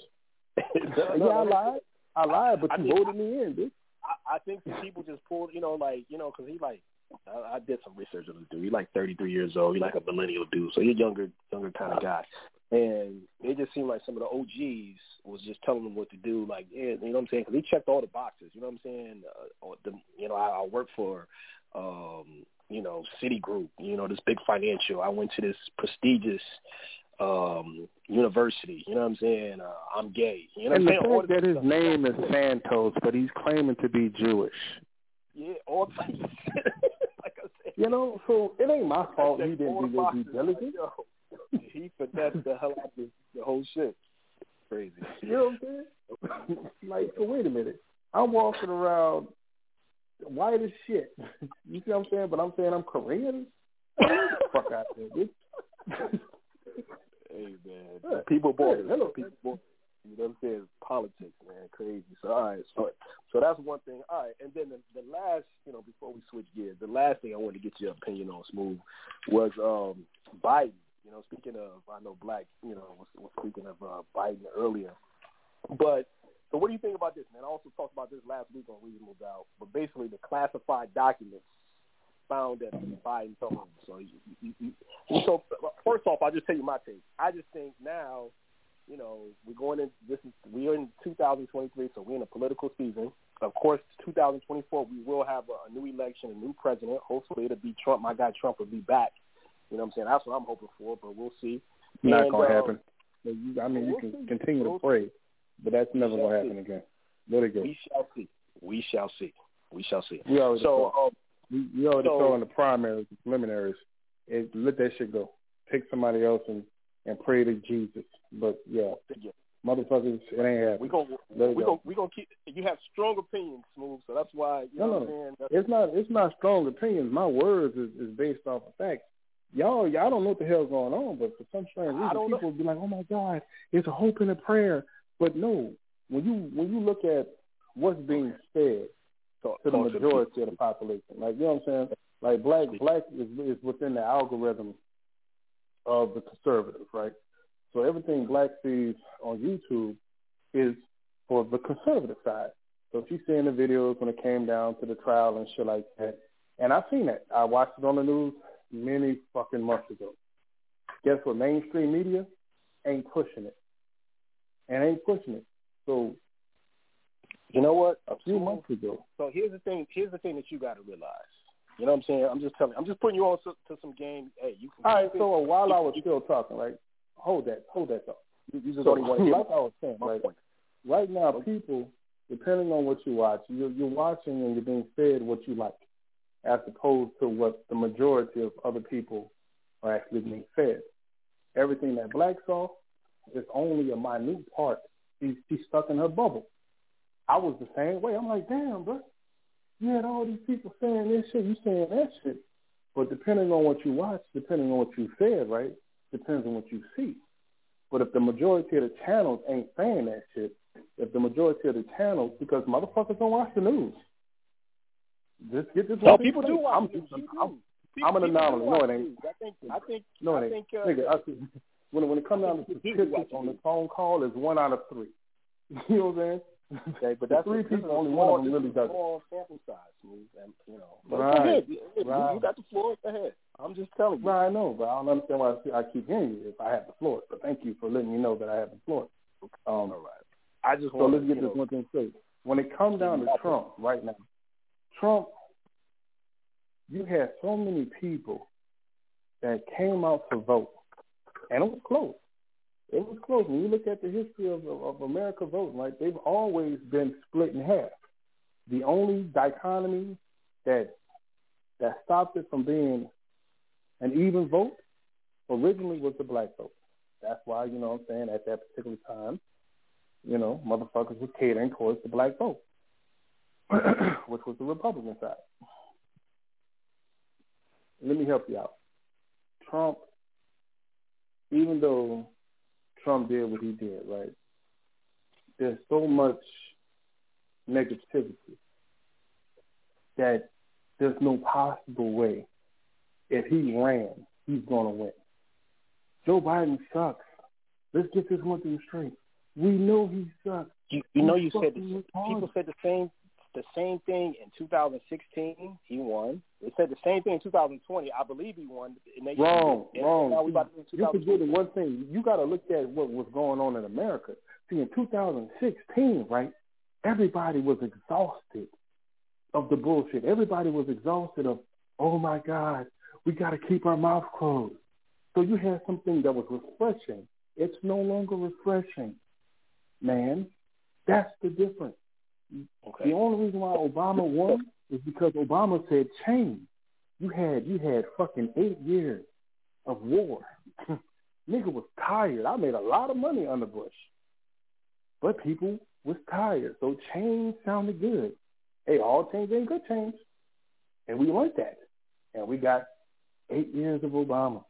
I lied, but you voted me in, bitch. I think some people just pulled, because he I did some research on this dude. He's like 33 years old. He's like a millennial dude, so he's a younger kind of guy. And it just seemed like some of the OGs was just telling him what to do. Like, you know what I'm saying? Because he checked all the boxes. You know what I'm saying? I work for, Citigroup. This big financial. I went to this prestigious university. You know what I'm saying? I'm gay. You know what I'm saying? And the fact that his name is Santos, but he's claiming to be Jewish. Yeah, all types of shit. Like I said. So it ain't my fault he didn't do your due diligence. He finessed the hell out of the whole shit. Crazy. You know what I'm saying? Like, so wait a minute. I'm walking around white as shit. You see what I'm saying? But I'm saying I'm Korean? Get the fuck out there, bitch. Hey, man. People born. You know what I'm saying? Politics, man. Crazy. So, all right. So that's one thing. All right. And then the last, before we switch gears, the last thing I wanted to get your opinion on, Smooth, was Biden. Speaking of, I know Black, was speaking of Biden earlier. But, so what do you think about this, man? I also talked about this last week on Reasonable Doubt. But basically, the classified documents found at Biden's home. So, so first off, I'll just tell you my take. I just think now, we're in 2023, so we're in a political season. Of course, 2024, we will have a new election, a new president. Hopefully, it'll be Trump. My guy Trump will be back. You know what I'm saying? That's what I'm hoping for, but we'll see. Not going to happen. You can continue to pray, but that's never going to happen again. Let it go. We shall see. We already saw in the primaries, the preliminaries. Let that shit go. Pick somebody else and pray to Jesus. But, motherfuckers, it ain't happening. We gonna keep. You have strong opinions, Smooth. So that's why. You know what I'm saying? It's not strong opinions. My words is based off of facts. Y'all don't know what the hell's going on, but for some strange reason, people will be like, "Oh my God, it's a hope and a prayer." But no, when you look at what's being fed to the majority of the population, like, you know what I'm saying? Like black is within the algorithm of the conservative, right? So everything Black sees on YouTube is for the conservative side. So she's seeing the videos when it came down to the trial and shit like that. And I've seen that. I watched it on the news many fucking months ago. Guess what? Mainstream media ain't pushing it. So, you know what? A few months ago. So here's the thing that you got to realize. You know what I'm saying? I'm just putting you on to some game. Hey, you can. All right. So while I was still talking, right? Hold that thought. You just only want to hear like I was saying, right now, people, depending on what you watch, you're watching and you're being fed what you like, as opposed to what the majority of other people are actually being fed. Everything that Black saw is only a minute part. She's stuck in her bubble. I was the same way. I'm like, damn, bro. You had all these people saying this shit, you saying that shit. But depending on what you watch, depending on what you fed, right, depends on what you see. But if the majority of the channels ain't saying that shit, if the majority of the channels, because motherfuckers don't watch the news. Just get this. No, people do watch the news. I'm an anomaly. No, it ain't. I think. Nigga, when it comes down to statistics on the phone call, it's 1 out of 3. You know what I'm saying? Okay, but that's 3 people, only one of them really does it. Small sample size, Smooth, and but right. Go ahead. Right. You got the floor. Go ahead. I'm just telling you. Right, I know, but I don't understand why I keep hearing you if I have the floor. But thank you for letting me know that I have the floor. All right. I just so let's get this one thing straight. When it comes down to Trump right now, Trump, you had so many people that came out to vote, and it was close. It was close. When you look at the history of America voting, right, they've always been split in half. The only dichotomy that stopped it from being an even vote originally was the black vote. That's why, you know what I'm saying, at that particular time, you know, motherfuckers were catering towards the black vote, which was the Republican side. Let me help you out. Trump, even though Trump did what he did, right, there's so much negativity that there's no possible way if he ran, he's going to win. Joe Biden sucks. Let's get this one thing straight. We know he sucks. You said people said the same thing in 2016. He won. They said the same thing in 2020. I believe he won. Wrong. Now we about to do You forgetting one thing. You got to look at what was going on in America. See, in 2016, right, everybody was exhausted of the bullshit. Everybody was exhausted of, oh, my God, we got to keep our mouth closed. So you had something that was refreshing. It's no longer refreshing, man. That's the difference. Okay. The only reason why Obama won is because Obama said change. You had fucking 8 years of war. Nigga was tired. I made a lot of money under Bush. But people was tired. So change sounded good. Hey, all change ain't good change. And we learned that. And we got 8 years of Obama.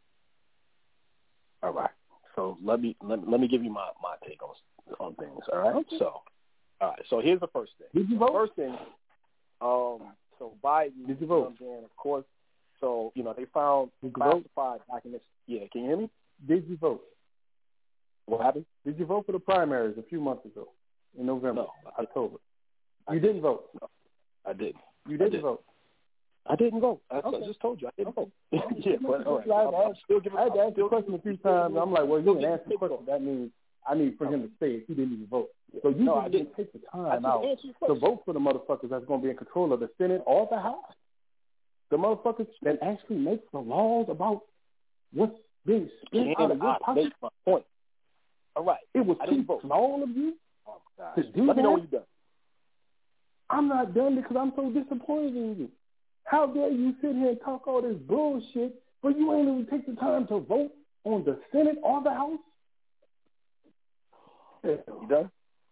All right. So let me give you my take on things. All right. Okay. So, all right. So here's the first thing. Did you vote? First thing. So Biden. Did you vote? Of course. So they found classified documents. Yeah. Can you hear me? Did you vote? What happened? Did you vote for the primaries a few months ago in November, October? You didn't vote. No, I didn't. You didn't vote. I didn't vote. I just told you I didn't vote. Yeah, but all right. I had to ask the question a few times. I'm like, well, you didn't answer the question. That means I need for him to say if he didn't even vote. So you didn't take the time out to vote for the motherfuckers that's going to be in control of the Senate or the House. The motherfuckers that actually make the laws about what's being spent out of your pocket. That's my point. All right. It was too small of you to do Let me know when you're done. I'm not done because I'm so disappointed in you. How dare you sit here and talk all this bullshit, but you ain't even take the time to vote on the Senate or the House? You done?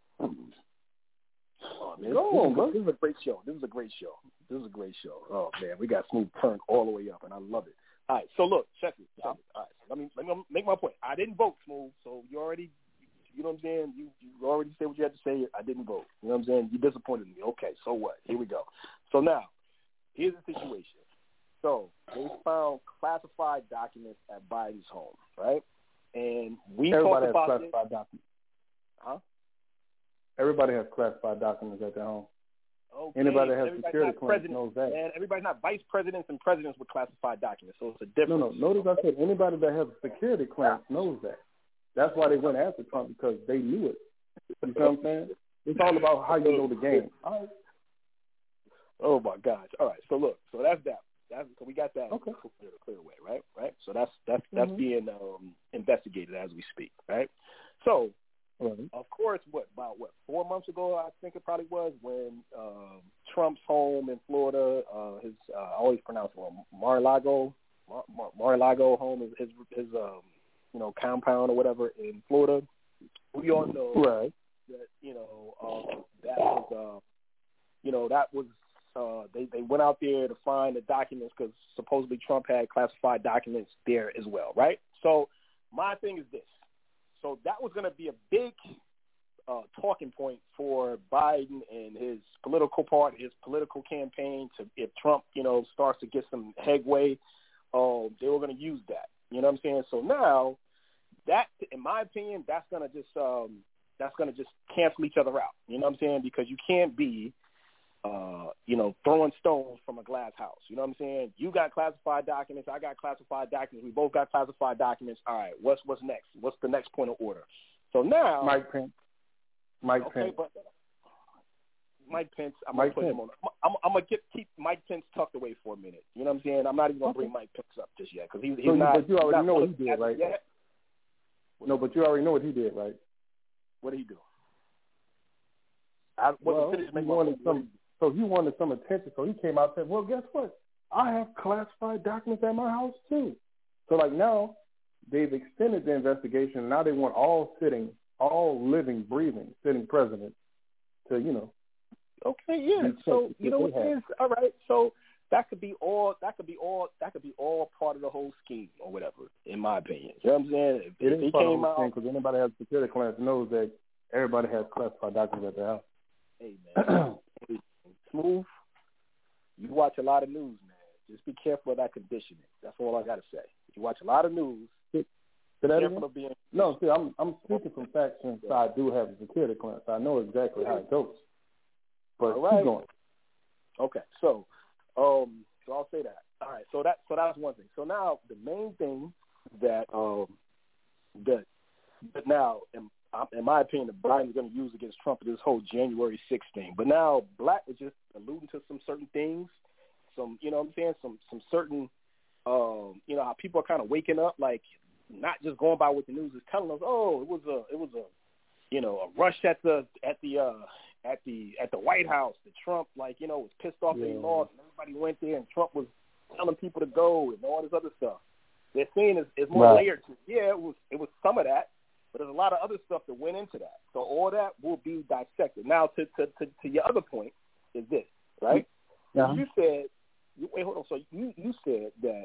Oh, man. This is a great show. This is a great show. Oh, man. We got Smooth turned all the way up, and I love it. All right. So, look, check it. All right. Let me make my point. I didn't vote, Smooth, so you already, you know what I'm saying? You already said what you had to say. I didn't vote. You know what I'm saying? You disappointed me. Okay, so what? Here we go. So now, here's the situation. So they found classified documents at Biden's home, right? And we Everybody talked about has classified documents. Huh? Everybody has classified documents at their home. Okay. Anybody that has security clearance knows that. Man, everybody's not vice presidents and presidents with classified documents, so it's a difference. No. Notice I said anybody that has a security clearance knows that. That's why they went after Trump, because they knew it. You know what I'm saying? It's all about how you know the game. All right. Oh my gosh! All right, so look, so that's that. So we got that clear away, right? So that's being investigated as we speak, right? So, of course, about 4 months ago, I think it probably was, when Trump's home in Florida, his I always pronounce it wrong, Mar-a-Lago home is his compound or whatever in Florida. We all know that that was. They went out there to find the documents because supposedly Trump had classified documents there as well, right? So my thing is this. So that was going to be a big talking point for Biden and his political party, his political campaign. If Trump, starts to get some headway, they were going to use that. You know what I'm saying? So now that, in my opinion, that's going to just that's going to just cancel each other out. You know what I'm saying? Because you can't be, throwing stones from a glass house. You know what I'm saying? You got classified documents. I got classified documents. We both got classified documents. All right, what's next? What's the next point of order? So now, Mike Pence. But Mike Pence. I'm gonna put him on. I'm gonna keep Mike Pence tucked away for a minute. You know what I'm saying? I'm not even gonna bring Mike Pence up just yet because he's not. But you already know what he did, right? Yet. No, but you already know what he did, right? What did he do? He wanted some attention, so he came out and said, well, guess what? I have classified documents at my house, too. So, now, they've extended the investigation, and now they want all living, breathing, sitting president to, Okay, yeah. So, you know what it is? All right, so that could be all part of the whole scheme or whatever, in my opinion. You know what I'm saying? It is part of the whole scheme because anybody has security clearance knows that everybody has classified documents at their house. Hey, man. Smooth, you watch a lot of news, man. Just be careful of that conditioning. That's all I got to say. You watch a lot of news. Careful of being... No, see, I'm speaking from facts since I do have a security clearance. I know exactly how it goes. But keep going. Okay, so I'll say that. All right, so that's one thing. So now the main thing that now, in my opinion, that Biden's going to use against Trump is this whole January 6th thing. But now Black was just alluding to some certain things, some certain, how people are kind of waking up, like not just going by what the news is telling us. Oh, it was a rush at the White House. That Trump was pissed off that he lost, and everybody went there, and Trump was telling people to go and all this other stuff. They're saying it's more layered to it. Yeah, it was some of that. But there's a lot of other stuff that went into that. So all that will be dissected. Now, to your other point is this, right? Yeah. You said, wait, hold on. So you said that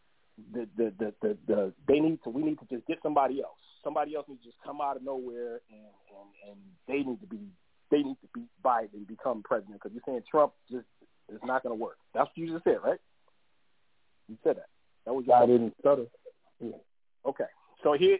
we need to just get somebody else. Somebody else needs to just come out of nowhere and they need to beat Biden and become president because you're saying Trump just is not going to work. That's what you just said, right? You said that. That was your I didn't stutter. Yeah. Okay. So here's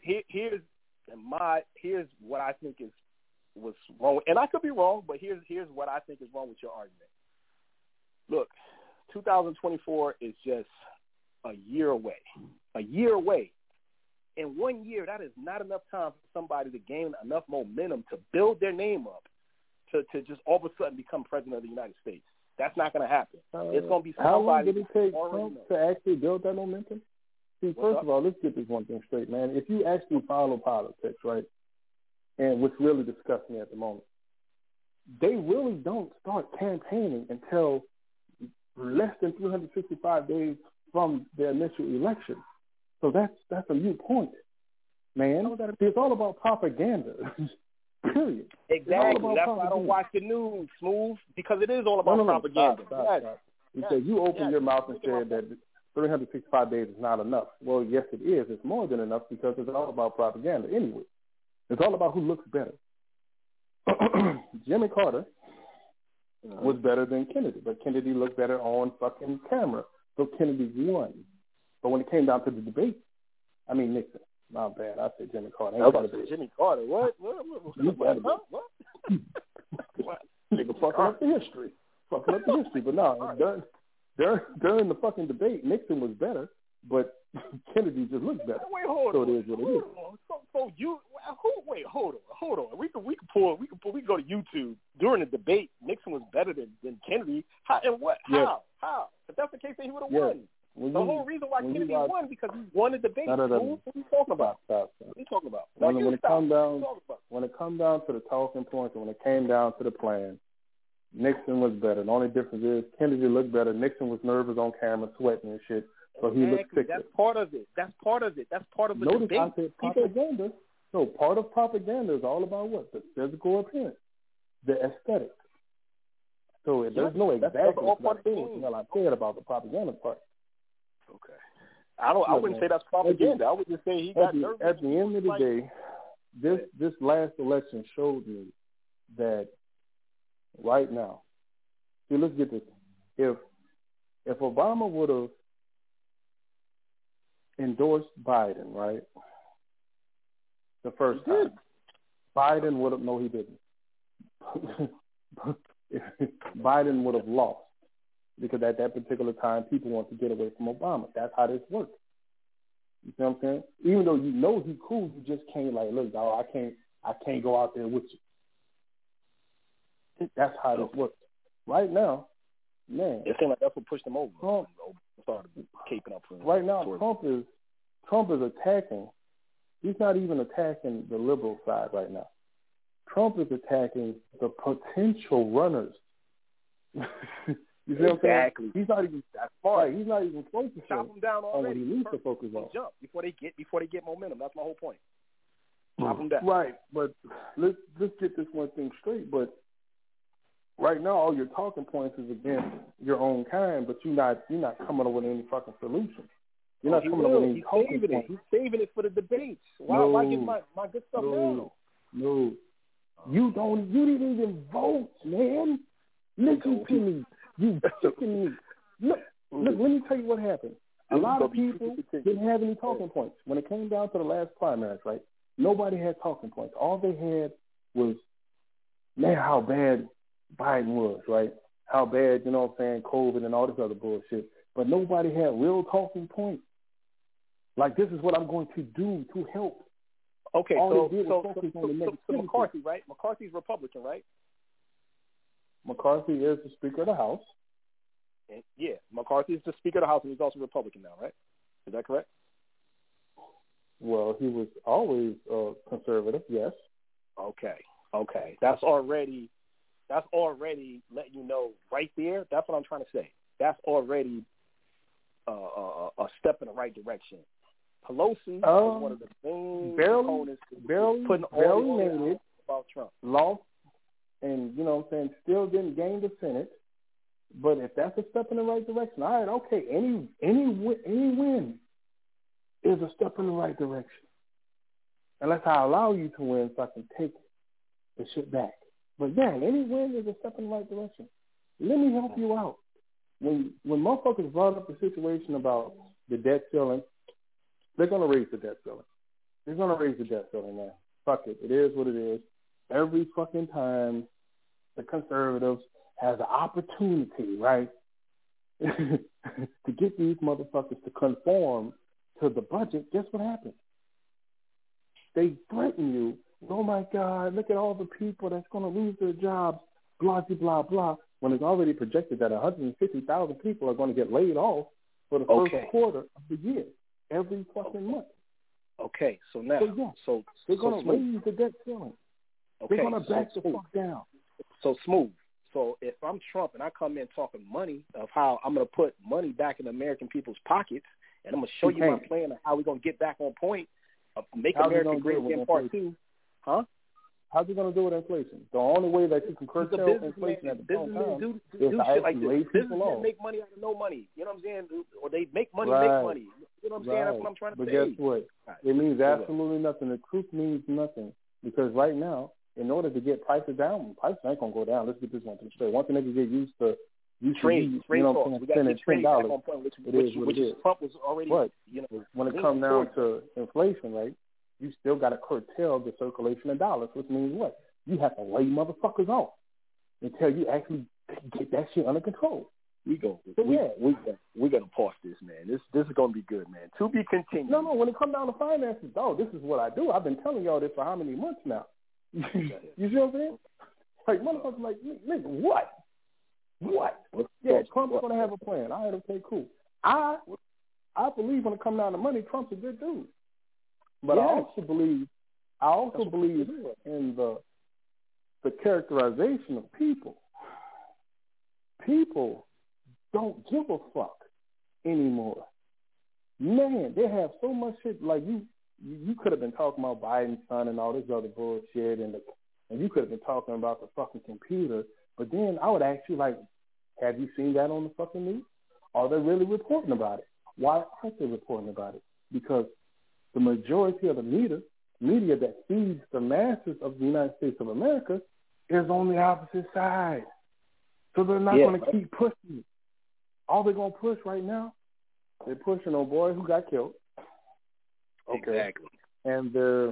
what I think was wrong, and I could be wrong, but here's what I think is wrong with your argument. Look, 2024 is just a year away. A year away. In 1 year, that is not enough time for somebody to gain enough momentum to build their name up to just all of a sudden become president of the United States. That's not going to happen. It's going to be somebody. How long did it take Trump to actually build that momentum? See, first of all, let's get this one thing straight, man. If you actually follow politics, right, and what's really disgusting me at the moment, they really don't start campaigning until less than 365 days from their initial election. So that's a moot point, man. It's all about propaganda, period. Exactly. That's why I don't watch the news, Smooth, because it is all about propaganda. Stop. You opened your mouth and said that 365 days is not enough. Well, yes, it is. It's more than enough because it's all about propaganda anyway. It's all about who looks better. Jimmy Carter was better than Kennedy, but Kennedy looked better on fucking camera. So Kennedy won. But when it came down to the debate, Nixon. Not bad. I said Jimmy Carter. Jimmy Carter. What? Nigga fucking up the history. But no, during the fucking debate, Nixon was better, but Kennedy just looked better. Wait, hold on. So it is what it is. Hold on. We can go to YouTube. During the debate, Nixon was better than Kennedy. How and what? Yes. How? If that's the case, then he would have won. The whole reason why Kennedy won because he won the debate. No. What are you talking about? What are you talking about? When it comes down to the talking points and when it came down to the plan, Nixon was better. The only difference is Kennedy looked better. Nixon was nervous on camera, sweating and shit, so he looked sicker. That's part of it. That's part of the Notice debate. I said propaganda. No, part of propaganda is all about what? The physical appearance, the aesthetics. So there's no exactness. I cared about the propaganda part. Okay. I wouldn't say that's propaganda. I would just say he got nervous. At the end of the day, this last election showed me that right now, see, let's get this. If Obama would have endorsed Biden, right, the first time, Biden would have, no, he didn't. Biden would have lost because at that particular time, people want to get away from Obama. That's how this works. You see what I'm saying? Even though you know he's cool, you just can't like, look, dog, I can't go out there with you. That's how this works. Right now, man. It seems like that's what pushed them over. Trump started caping up for him. Right now, Trump is attacking. He's not even attacking the liberal side right now. Trump is attacking the potential runners. You see what I'm saying? He's not even that far. Right, he's not even focusing on what he needs to focus on. Jump before they get momentum. That's my whole point. Chop them down. Right, but let's get this one thing straight. But right now, all your talking points is against your own kind, but you're not coming up with any fucking solution. You're not coming up with any talking points. He's saving it for the debates. Why get my good stuff now? No. You didn't even vote, man. Listen to me. You kicking me. Look, let me tell you what happened. A lot of people didn't have any talking points. When it came down to the last primaries, right, nobody had talking points. All they had was, man, how bad Biden was, right? How bad, you know what I'm saying, COVID and all this other bullshit. But nobody had real talking points. Like, this is what I'm going to do to help. Okay, so McCarthy, right? McCarthy's Republican, right? McCarthy is the Speaker of the House. And, yeah, McCarthy is the Speaker of the House, and he's also Republican now, right? Is that correct? Well, he was always conservative, yes. Okay. That's already letting you know right there. That's what I'm trying to say. That's already a step in the right direction. Pelosi was one of the main opponents putting all the made about Trump. Lost, and, you know what I'm saying, still didn't gain the Senate. But if that's a step in the right direction, all right, okay, any win is a step in the right direction. Unless I allow you to win so I can take the shit back. But yeah, any win is a step in the right direction. Let me help you out. When motherfuckers brought up the situation about the debt ceiling, they're going to raise the debt ceiling. They're going to raise the debt ceiling, man. Fuck it. It is what it is. Every fucking time the conservatives has an opportunity, right, to get these motherfuckers to conform to the budget, guess what happens? They threaten you. Oh, my God, look at all the people that's going to lose their jobs, blah, blah, blah, when it's already projected that 150,000 people are going to get laid off for the first quarter of the year, every fucking month. Okay, so now, so they're going to raise the debt ceiling. Okay, they're going to back the fuck down. So smooth. So if I'm Trump and I come in talking money of how I'm going to put money back in American people's pockets, and I'm going to show you my plan of how we're going to get back on point, of make America great again part 2. Huh? How's he going to do with inflation? The only way that you can curtail inflation at the same time is to actually lay people off. Make money out of no money. You know what I'm saying? Or they make money, make money. You know what I'm saying? That's what I'm trying to say. But guess what? It means absolutely nothing. The truth means nothing. Because right now, in order to get prices down, prices ain't going to go down. Let's get this one thing straight. Once the niggas get used to spending $10, it is what it is. Trump was already, but when it comes down to inflation, right, you still got to curtail the circulation of dollars, which means what? You have to lay motherfuckers off until you actually get that shit under control. We're going to pause this, man. This is going to be good, man. To be continued. No, when it comes down to finances, this is what I do. I've been telling y'all this for how many months now? You see what I'm saying? Like, motherfuckers like, nigga, what? Yeah, Trump's going to have a plan. All right, okay, cool. I believe when it comes down to money, Trump's a good dude. But I also believe in the characterization of people. People don't give a fuck anymore. Man, they have so much shit. Like, you could have been talking about Biden's son and all this other bullshit, and you could have been talking about the fucking computer. But then I would ask you, like, have you seen that on the fucking news? Are they really reporting about it? Why aren't they reporting about it? Because the majority of the media that feeds the masses of the United States of America is on the opposite side. So they're not going to keep pushing it. All they're going to push right now, they're pushing on boy who got killed. Okay. Exactly. And they're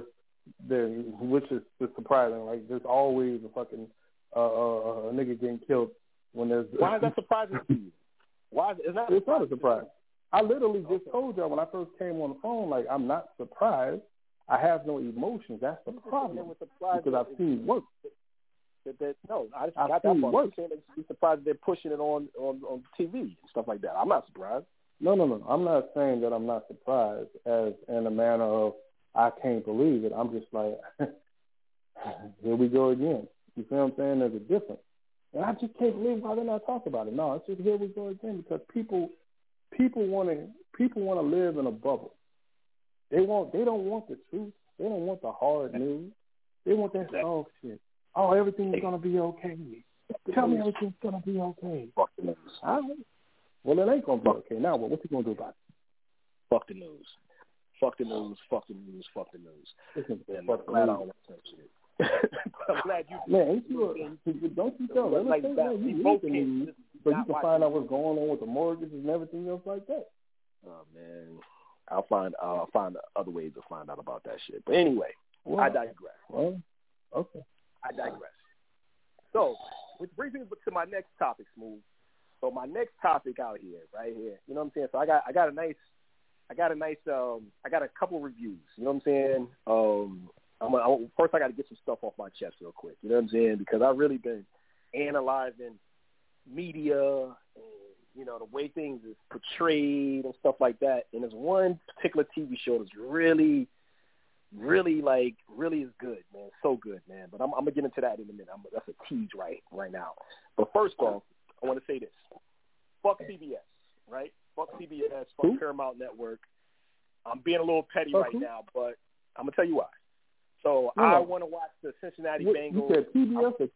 which is surprising. Like, there's always a fucking a nigga getting killed when there's. Why is that surprising to you? Why is that? It's not a surprise. I literally just told y'all when I first came on the phone, like, I'm not surprised. I have no emotions. That's the problem. Because I've seen work. No, I just got that part. You can't be surprised they're pushing it on TV and stuff like that. I'm not surprised. No. I'm not saying that I'm not surprised as in a manner of I can't believe it. I'm just like, here we go again. You feel what I'm saying? There's a difference. And I just can't believe why they're not talking about it. No, it's just here we go again because people want to live in a bubble. They don't want the truth. They don't want the hard news. They want that oh shit. Oh, everything's gonna be okay. Tell me everything's gonna be okay. Fuck the news. All right. Well, it ain't gonna be okay. Now what you gonna do about it? Fuck the news. Fuck the news. Fuck the news. Fuck the news. Listen, I'm glad I don't want that shit. I'm glad you. Man, ain't you? Don't you tell them? Like that. You need the news so you can find out what's going on with the mortgages and everything else like that. Oh man, I'll find other ways to find out about that shit. But anyway, I digress. Well, okay. I digress. So, which brings me to my next topic, Smooth. So my next topic out here, right here. You know what I'm saying? So I got a couple of reviews. You know what I'm saying? First I got to get some stuff off my chest real quick. You know what I'm saying? Because I've really been analyzing media and, you know, the way things is portrayed and stuff like that. And there's one particular TV show that's really is good, man. So good, man. But I'm gonna get into that in a minute. That's a tease right now. But first off, I want to say this: fuck CBS, right? Fuck CBS. Fuck Paramount Network. I'm being a little petty right now, but I'm gonna tell you why. So I want to watch the Cincinnati Bengals. You said PBS or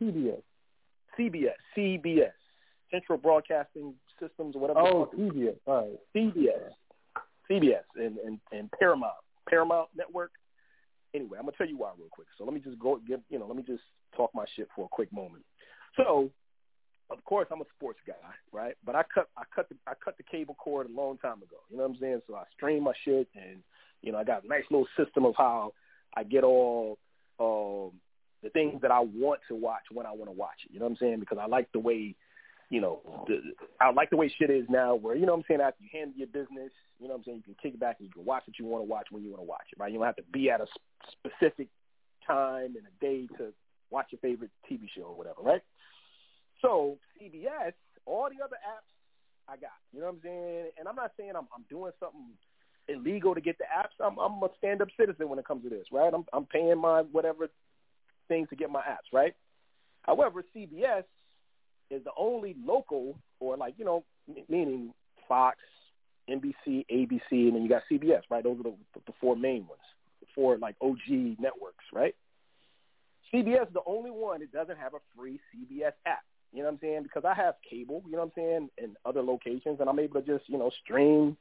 TBS? CBS, Central Broadcasting Systems, or whatever. Oh, CBS. All right. CBS, and Paramount Network. Anyway, I'm gonna tell you why real quick. So let me just let me just talk my shit for a quick moment. So, of course, I'm a sports guy, right? But I cut the cable cord a long time ago. You know what I'm saying? So I stream my shit, and you know I got a nice little system of how I get all the things that I want to watch when I want to watch it. You know what I'm saying? Because I like the way, you know, I like the way shit is now where, you know what I'm saying, after you handle your business, you know what I'm saying, you can kick it back and you can watch what you want to watch when you want to watch it, right? You don't have to be at a specific time and a day to watch your favorite TV show or whatever, right? So CBS, all the other apps I got, you know what I'm saying? And I'm not saying I'm doing something illegal to get the apps. I'm a stand-up citizen when it comes to this, right? I'm paying my whatever things to get my apps, right? However, CBS is the only local, or like, you know, meaning Fox, NBC, ABC, and then you got CBS, right? Those are the four main ones, the four like OG networks, right? CBS is the only one that doesn't have a free CBS app. You know what I'm saying? Because I have cable, you know what I'm saying, in other locations, and I'm able to just, you know, stream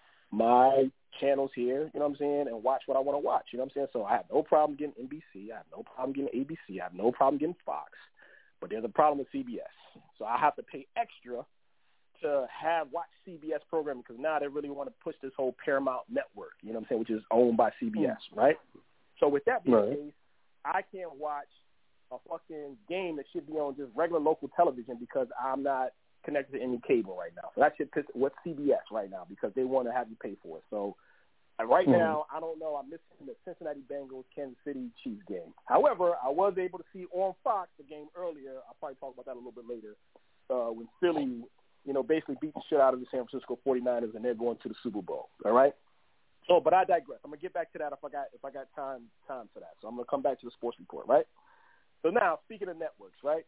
my channels here, you know what I'm saying, and watch what I want to watch, you know what I'm saying? So I have no problem getting NBC. I have no problem getting ABC. I have no problem getting Fox. But there's a problem with CBS. So I have to pay extra to watch CBS programming because now they really want to push this whole Paramount network, you know what I'm saying, which is owned by CBS, right? So with that being the case, I can't watch a fucking game that should be on just regular local television because I'm not connected to any cable right now. So that shit pisses with CBS right now because they want to have you pay for it. So right now, I don't know. I'm missing the Cincinnati Bengals Kansas City Chiefs game. However, I was able to see on Fox the game earlier. I'll probably talk about that a little bit later. When Philly, you know, basically beat the shit out of the San Francisco 49ers and they're going to the Super Bowl. All right. So, but I digress. I'm gonna get back to that if I got time for that. So I'm gonna come back to the sports report, right? So now, speaking of networks, right?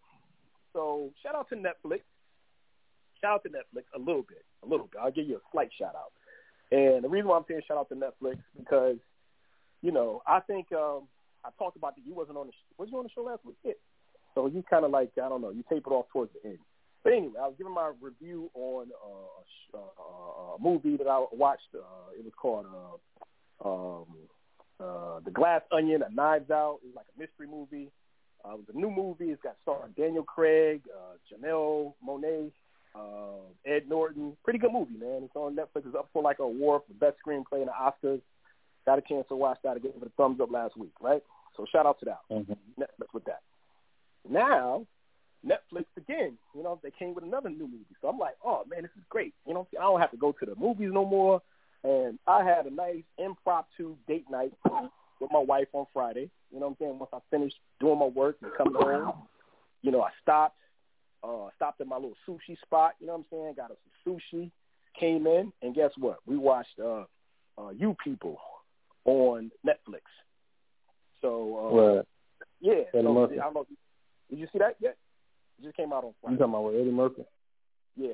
So shout out to Netflix. Shout out to Netflix a little bit. I'll give you a slight shout out. And the reason why I'm saying shout out to Netflix because, you know, I think I talked about that you wasn't on the was you on the show last week? Yeah. So you kind of like, I don't know, you tape it off towards the end. But anyway, I was giving my review on a movie that I watched. It was called The Glass Onion, A Knives Out. It was like a mystery movie. It was a new movie. It's got starring Daniel Craig, Janelle Monáe, Ed Norton. Pretty good movie, man. It's on Netflix. It's up for like an award for best screenplay in the Oscars. Got a chance to watch that. I gave it a thumbs up last week, right? So shout out to that. Netflix with that. Now, Netflix again, you know, they came with another new movie. So I'm like, oh, man, this is great. You know, I don't have to go to the movies no more. And I had a nice impromptu date night with my wife on Friday. You know what I'm saying? Once I finished doing my work and coming home, you know, I stopped at my little sushi spot. You know what I'm saying? Got us some sushi, came in, and guess what? We watched You People on Netflix. So, yeah. So, I don't know. Did you see that yet? It just came out on Friday. You talking about Eddie Murphy? Yeah.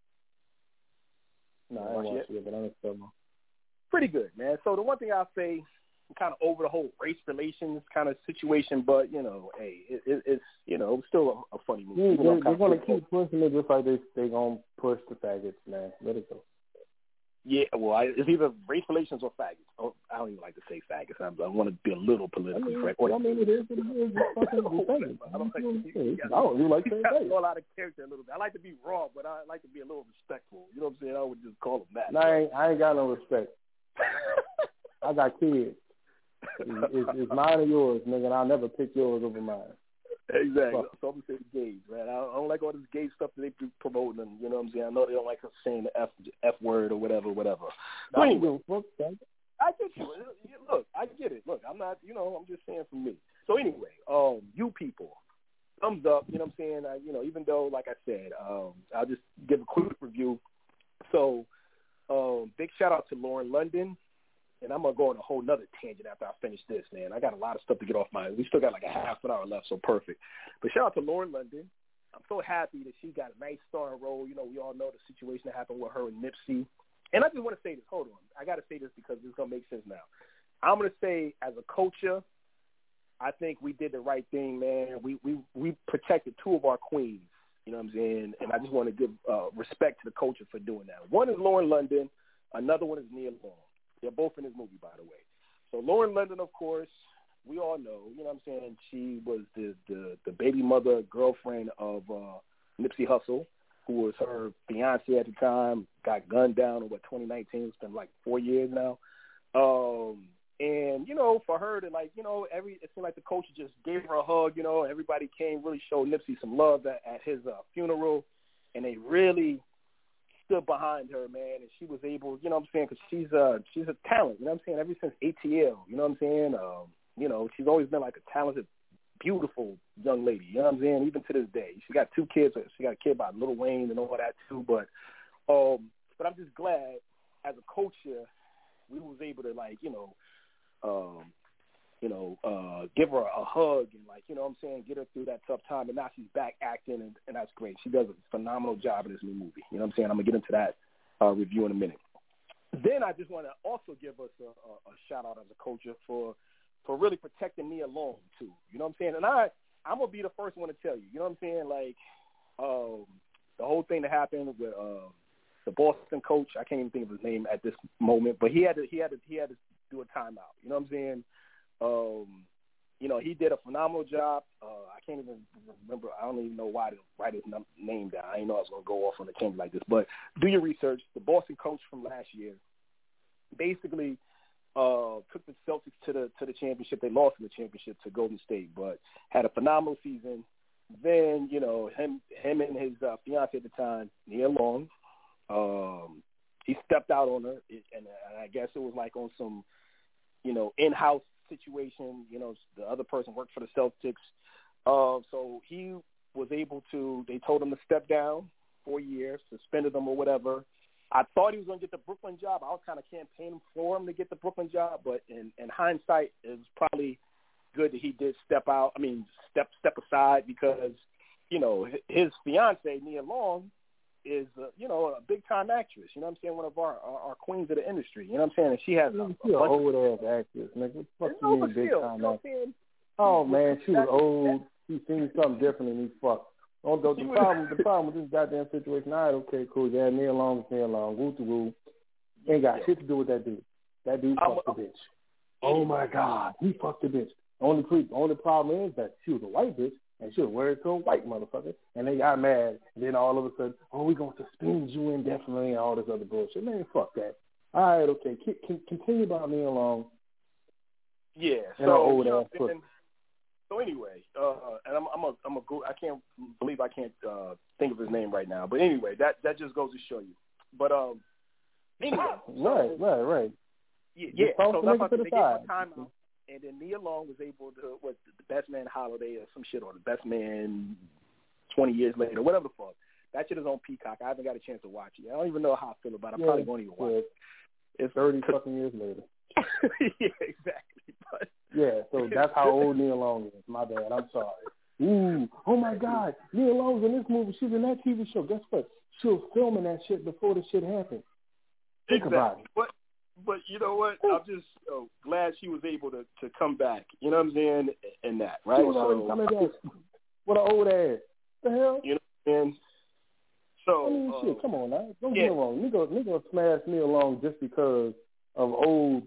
No, I haven't watched it, but I'm excited. Pretty good, man. So the one thing I'll say, I'm kind of over the whole race relations kind of situation, but, you know, hey, it's, you know, it's still a funny movie. Yeah, they're going to keep pushing it just like they're going to push the faggots, man. Let it go. Yeah, well, it's either race relations or faggots. Oh, I don't even like to say faggots. I want to be a little politically correct. I mean, it is what it is. I don't like saying faggots. Go out of character a little bit. I like to be raw, but I like to be a little respectful. You know what I'm saying? I would just call them that. No, I ain't got no respect. I got kids. It's mine or yours, nigga, and I'll never pick yours over mine. Exactly. So I'm going to say the gays, man. I don't like all this gay stuff that they be promoting, and you know what I'm saying? I know they don't like us saying the F word or whatever. So anyway, I get you. Look, I get it. Look, I'm not, you know, I'm just saying for me. So anyway, You People, thumbs up, you know what I'm saying? You know, even though, like I said, I'll just give a quick review. So big shout out to Lauren London. And I'm going to go on a whole nother tangent after I finish this, man. I got a lot of stuff to get off my – we still got like a half an hour left, so perfect. But shout out to Lauren London. I'm so happy that she got a nice starring role. You know, we all know the situation that happened with her and Nipsey. And I just want to say this. Hold on. I got to say this because it's going to make sense now. I'm going to say as a culture, I think we did the right thing, man. We protected two of our queens, you know what I'm saying? And I just want to give respect to the culture for doing that. One is Lauren London. Another one is Nia Long. They're both in this movie, by the way. So Lauren London, of course, we all know, you know what I'm saying, she was the baby mother, girlfriend of Nipsey Hussle, who was her fiancé at the time, got gunned down in, 2019? It's been like 4 years now. And, you know, for her to, like, you know, it seemed like the coach just gave her a hug, you know. Everybody came, really showed Nipsey some love at his funeral, and they really stood behind her, man, and she was able, you know what I'm saying, because she's a talent, you know what I'm saying, ever since ATL, you know what I'm saying, you know, she's always been like a talented, beautiful young lady, you know what I'm saying, even to this day. She got 2 kids, she got a kid by Lil Wayne and all that too, but I'm just glad as a culture we was able to, like, give her a hug and, like, you know what I'm saying, get her through that tough time, and now she's back acting, and that's great. She does a phenomenal job in this new movie. You know what I'm saying? I'm going to get into that review in a minute. Then I just want to also give us a shout-out as a culture for really protecting Nia Long, too. You know what I'm saying? And I'm going to be the first one to tell you. You know what I'm saying? Like, the whole thing that happened with the Boston coach, I can't even think of his name at this moment, but he had to do a timeout. You know what I'm saying? You know, he did a phenomenal job. I can't even remember. I don't even know why to write his name down. I didn't know I was going to go off on a tangent like this. But do your research. The Boston coach from last year basically took the Celtics to the championship. They lost in the championship to Golden State, but had a phenomenal season. Then, you know, him and his fiancée at the time, Nia Long, he stepped out on her, and I guess it was like on some, you know, in-house situation. You know, the other person worked for the Celtics. So he was able to, they told him to step down for a year, suspended him or whatever. I thought he was going to get the Brooklyn job. I was kind of campaigning for him to get the Brooklyn job, but in hindsight, it was probably good that he did step aside because, you know, his fiancée, Nia Long, is, you know, a big-time actress. You know what I'm saying? One of our queens of the industry. You know what I'm saying? And she has an old-ass actress, nigga. What the fuck you mean big-time actress? Oh, man, she was old. She seen something different than these fuck. The problem with this goddamn situation, all right, okay, cool. Yeah, Nia Long is Nia Long. Woo-to-woo. Ain't got shit to do with that dude. That dude fucked the bitch. Oh, my God. He fucked the bitch. The only problem is that she was a white bitch, and she was married to a white motherfucker, and they got mad. And then all of a sudden, we're going to suspend you indefinitely and all this other bullshit. Man, fuck that. All right, okay. Continue about Nia Long. Yeah. And an old ass pussy. So anyway, and I'm a go. I can't believe I can't think of his name right now. But anyway, that just goes to show you. But anyway, right. Yeah. So that's why they gave him a timeout, and then Nia Long was able to the Best Man Holiday or some shit, or the Best Man 20 Years Later, whatever the fuck. That shit is on Peacock. I haven't got a chance to watch it. I don't even know how I feel about it. I probably won't even watch it. It's 30 fucking years later. Yeah, exactly. But yeah, so that's how old Nia Long is. My bad. I'm sorry. Ooh, oh my God. Nia Long's in this movie. She's in that TV show. Guess what? She was filming that shit before the shit happened. Think about it. But you know what? I'm just glad she was able to come back. You know what I'm saying? And that, right? She was already coming back. What an old ass. The hell? You know what I'm saying? So, I mean, shit, come on now. Don't get me wrong. Nigga smash Nia Long just because of old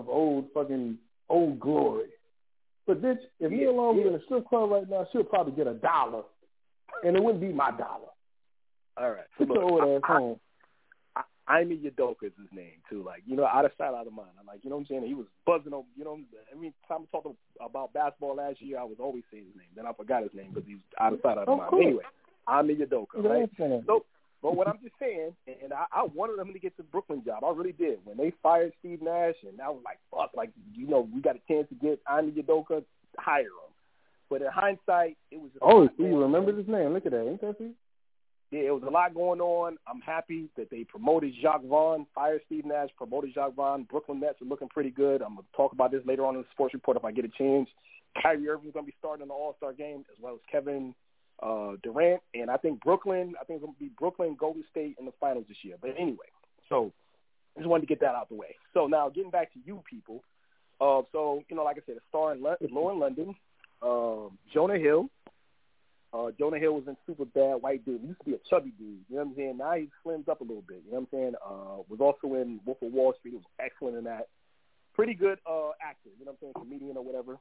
glory. But bitch, if Nia Long was in a strip club right now, she'll probably get $1. And it wouldn't be my dollar. All right. Put your old ass home. Ime Udoka is his name, too. Like, you know, out of sight, out of mind. I'm like, you know what I'm saying? He was buzzing over, you know, every time I talked about basketball last year, I was always saying his name. Then I forgot his name because he's out of sight, out of mind. But anyway, Ime Udoka, right? So, but what I'm just saying, and I wanted him to get the Brooklyn job. I really did. When they fired Steve Nash, and I was like, fuck, like, you know, we got a chance to get Ime Udoka, hire him. But in hindsight, it was just you remember his name. Look at that. Ain't that see? Yeah, it was a lot going on. I'm happy that they promoted Jacques Vaughn, fired Steve Nash, promoted Jacques Vaughn. Brooklyn Nets are looking pretty good. I'm going to talk about this later on in the sports report if I get a chance. Kyrie Irving's going to be starting in the All-Star game, as well as Kevin Durant. And I think it's going to be Brooklyn, Golden State in the finals this year. But anyway, so I just wanted to get that out the way. So now getting back to you people. So, you know, like I said, a star in Lauren London, Jonah Hill. Jonah Hill was in Superbad, white dude. He used to be a chubby dude. You know what I'm saying? Now he's slimmed up a little bit. You know what I'm saying? Was also in Wolf of Wall Street. He was excellent in that. Pretty good actor. You know what I'm saying? Comedian or whatever.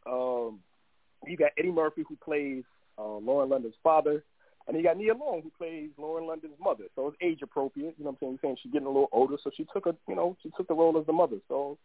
You got Eddie Murphy, who plays Lauren London's father. And you got Nia Long, who plays Lauren London's mother. So it's age appropriate. You know what I'm saying? She's getting a little older, so she took the role as the mother. So,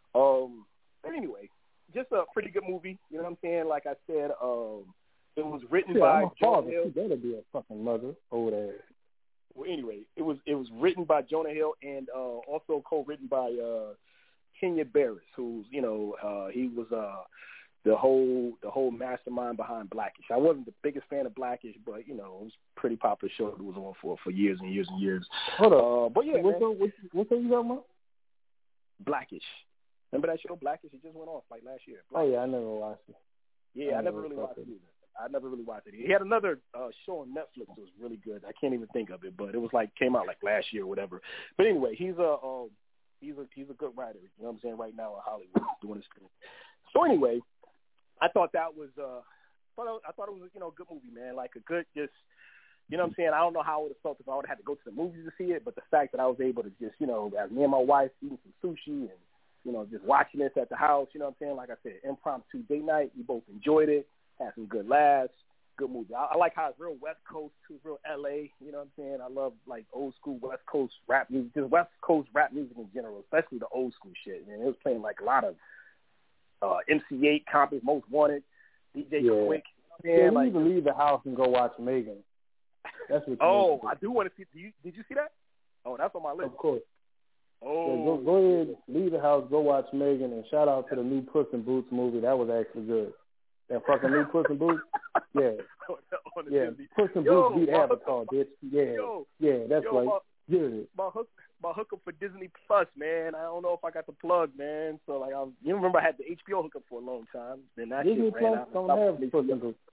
anyway, just a pretty good movie. You know what I'm saying? Like I said, it was written by Jonah Hill. She better be a fucking mother, old ass. Well, anyway, it was written by Jonah Hill and also co-written by Kenya Barris, who's he was the whole mastermind behind Blackish. I wasn't the biggest fan of Blackish, but you know it was a pretty popular show that was on for years and years and years. Hold up, but yeah, what's you talking about? Blackish. Remember that show Blackish? It just went off like last year. Blackish. Oh yeah, I never watched it. Yeah, I never really watched it either. I never really watched it. He had another show on Netflix that was really good. I can't even think of it, but it was came out last year or whatever. But anyway, he's a good writer. You know what I'm saying? Right now in Hollywood, doing his thing. So anyway, I thought that was I thought it was a good movie, man. Like a good just you know what I'm saying? I don't know how I would have felt if I would have had to go to the movies to see it, but the fact that I was able to just as me and my wife eating some sushi and just watching this at the house, you know what I'm saying? Like I said, impromptu date night. We both enjoyed it. Had some good laughs, good movie. I like how it's real West Coast too, real LA. You know what I'm saying? I love old school West Coast rap music, just West Coast rap music in general, especially the old school shit. Man, it was playing a lot of MC8, Compton, Most Wanted, DJ Quick. Yeah, you need to leave the house and go watch Megan. That's what. I do want to see. Did you see that? Oh, that's on my list. Of course. Oh, yeah, go ahead, leave the house, go watch Megan, and shout out to the new Puss in Boots movie. That was actually good. That fucking new Puss in Boots? Yeah. Puss in Boots beat Avatar, bitch. Yeah, that's right. Good. My hookup for Disney Plus, man. I don't know if I got the plug, man. So you remember I had the HBO hookup for a long time. Then that Disney shit ran Plus out. don't have Puss in Boots.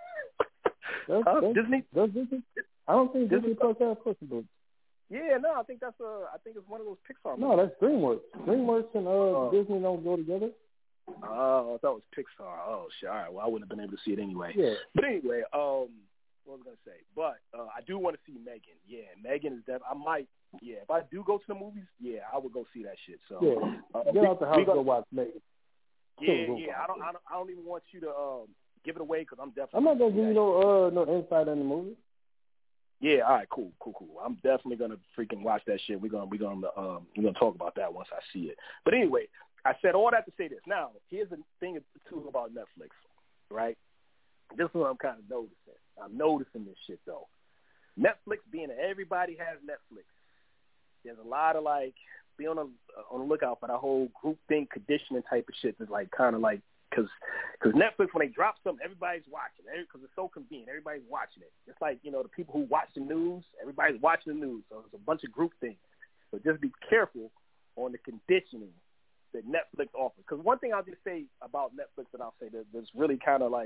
Disney? Does Disney? I don't think Disney Plus has Puss in Boots. Yeah, no, I think it's one of those Pixar movies. No, that's DreamWorks. DreamWorks and Disney don't go together. Oh, I thought it was Pixar. Oh, shit. All right. Well, I wouldn't have been able to see it anyway. Yeah. But anyway, what was I going to say? But I do want to see Megan. Yeah, Megan is definitely. I might. Yeah, if I do go to the movies, yeah, I would go see that shit. So get out the house and go watch Megan. Yeah. I don't even want you to give it away because I'm definitely. I'm not gonna give you no insight on the movie. Yeah, all right, cool. I'm definitely gonna freaking watch that shit. We're gonna talk about that once I see it. But anyway, I said all that to say this. Now, here's the thing too about Netflix, right? This is what I'm kind of noticing. I'm noticing this shit though. Netflix being that everybody has Netflix, there's a lot of like be on the lookout for that whole group think conditioning type of shit. That's like kind of like because Netflix when they drop something, everybody's watching it because it's so convenient. Everybody's watching it. It's like the people who watch the news, everybody's watching the news. So it's a bunch of group things. So just be careful on the conditioning that Netflix offers. Because one thing I'll just say about Netflix that I'll say that's really kind of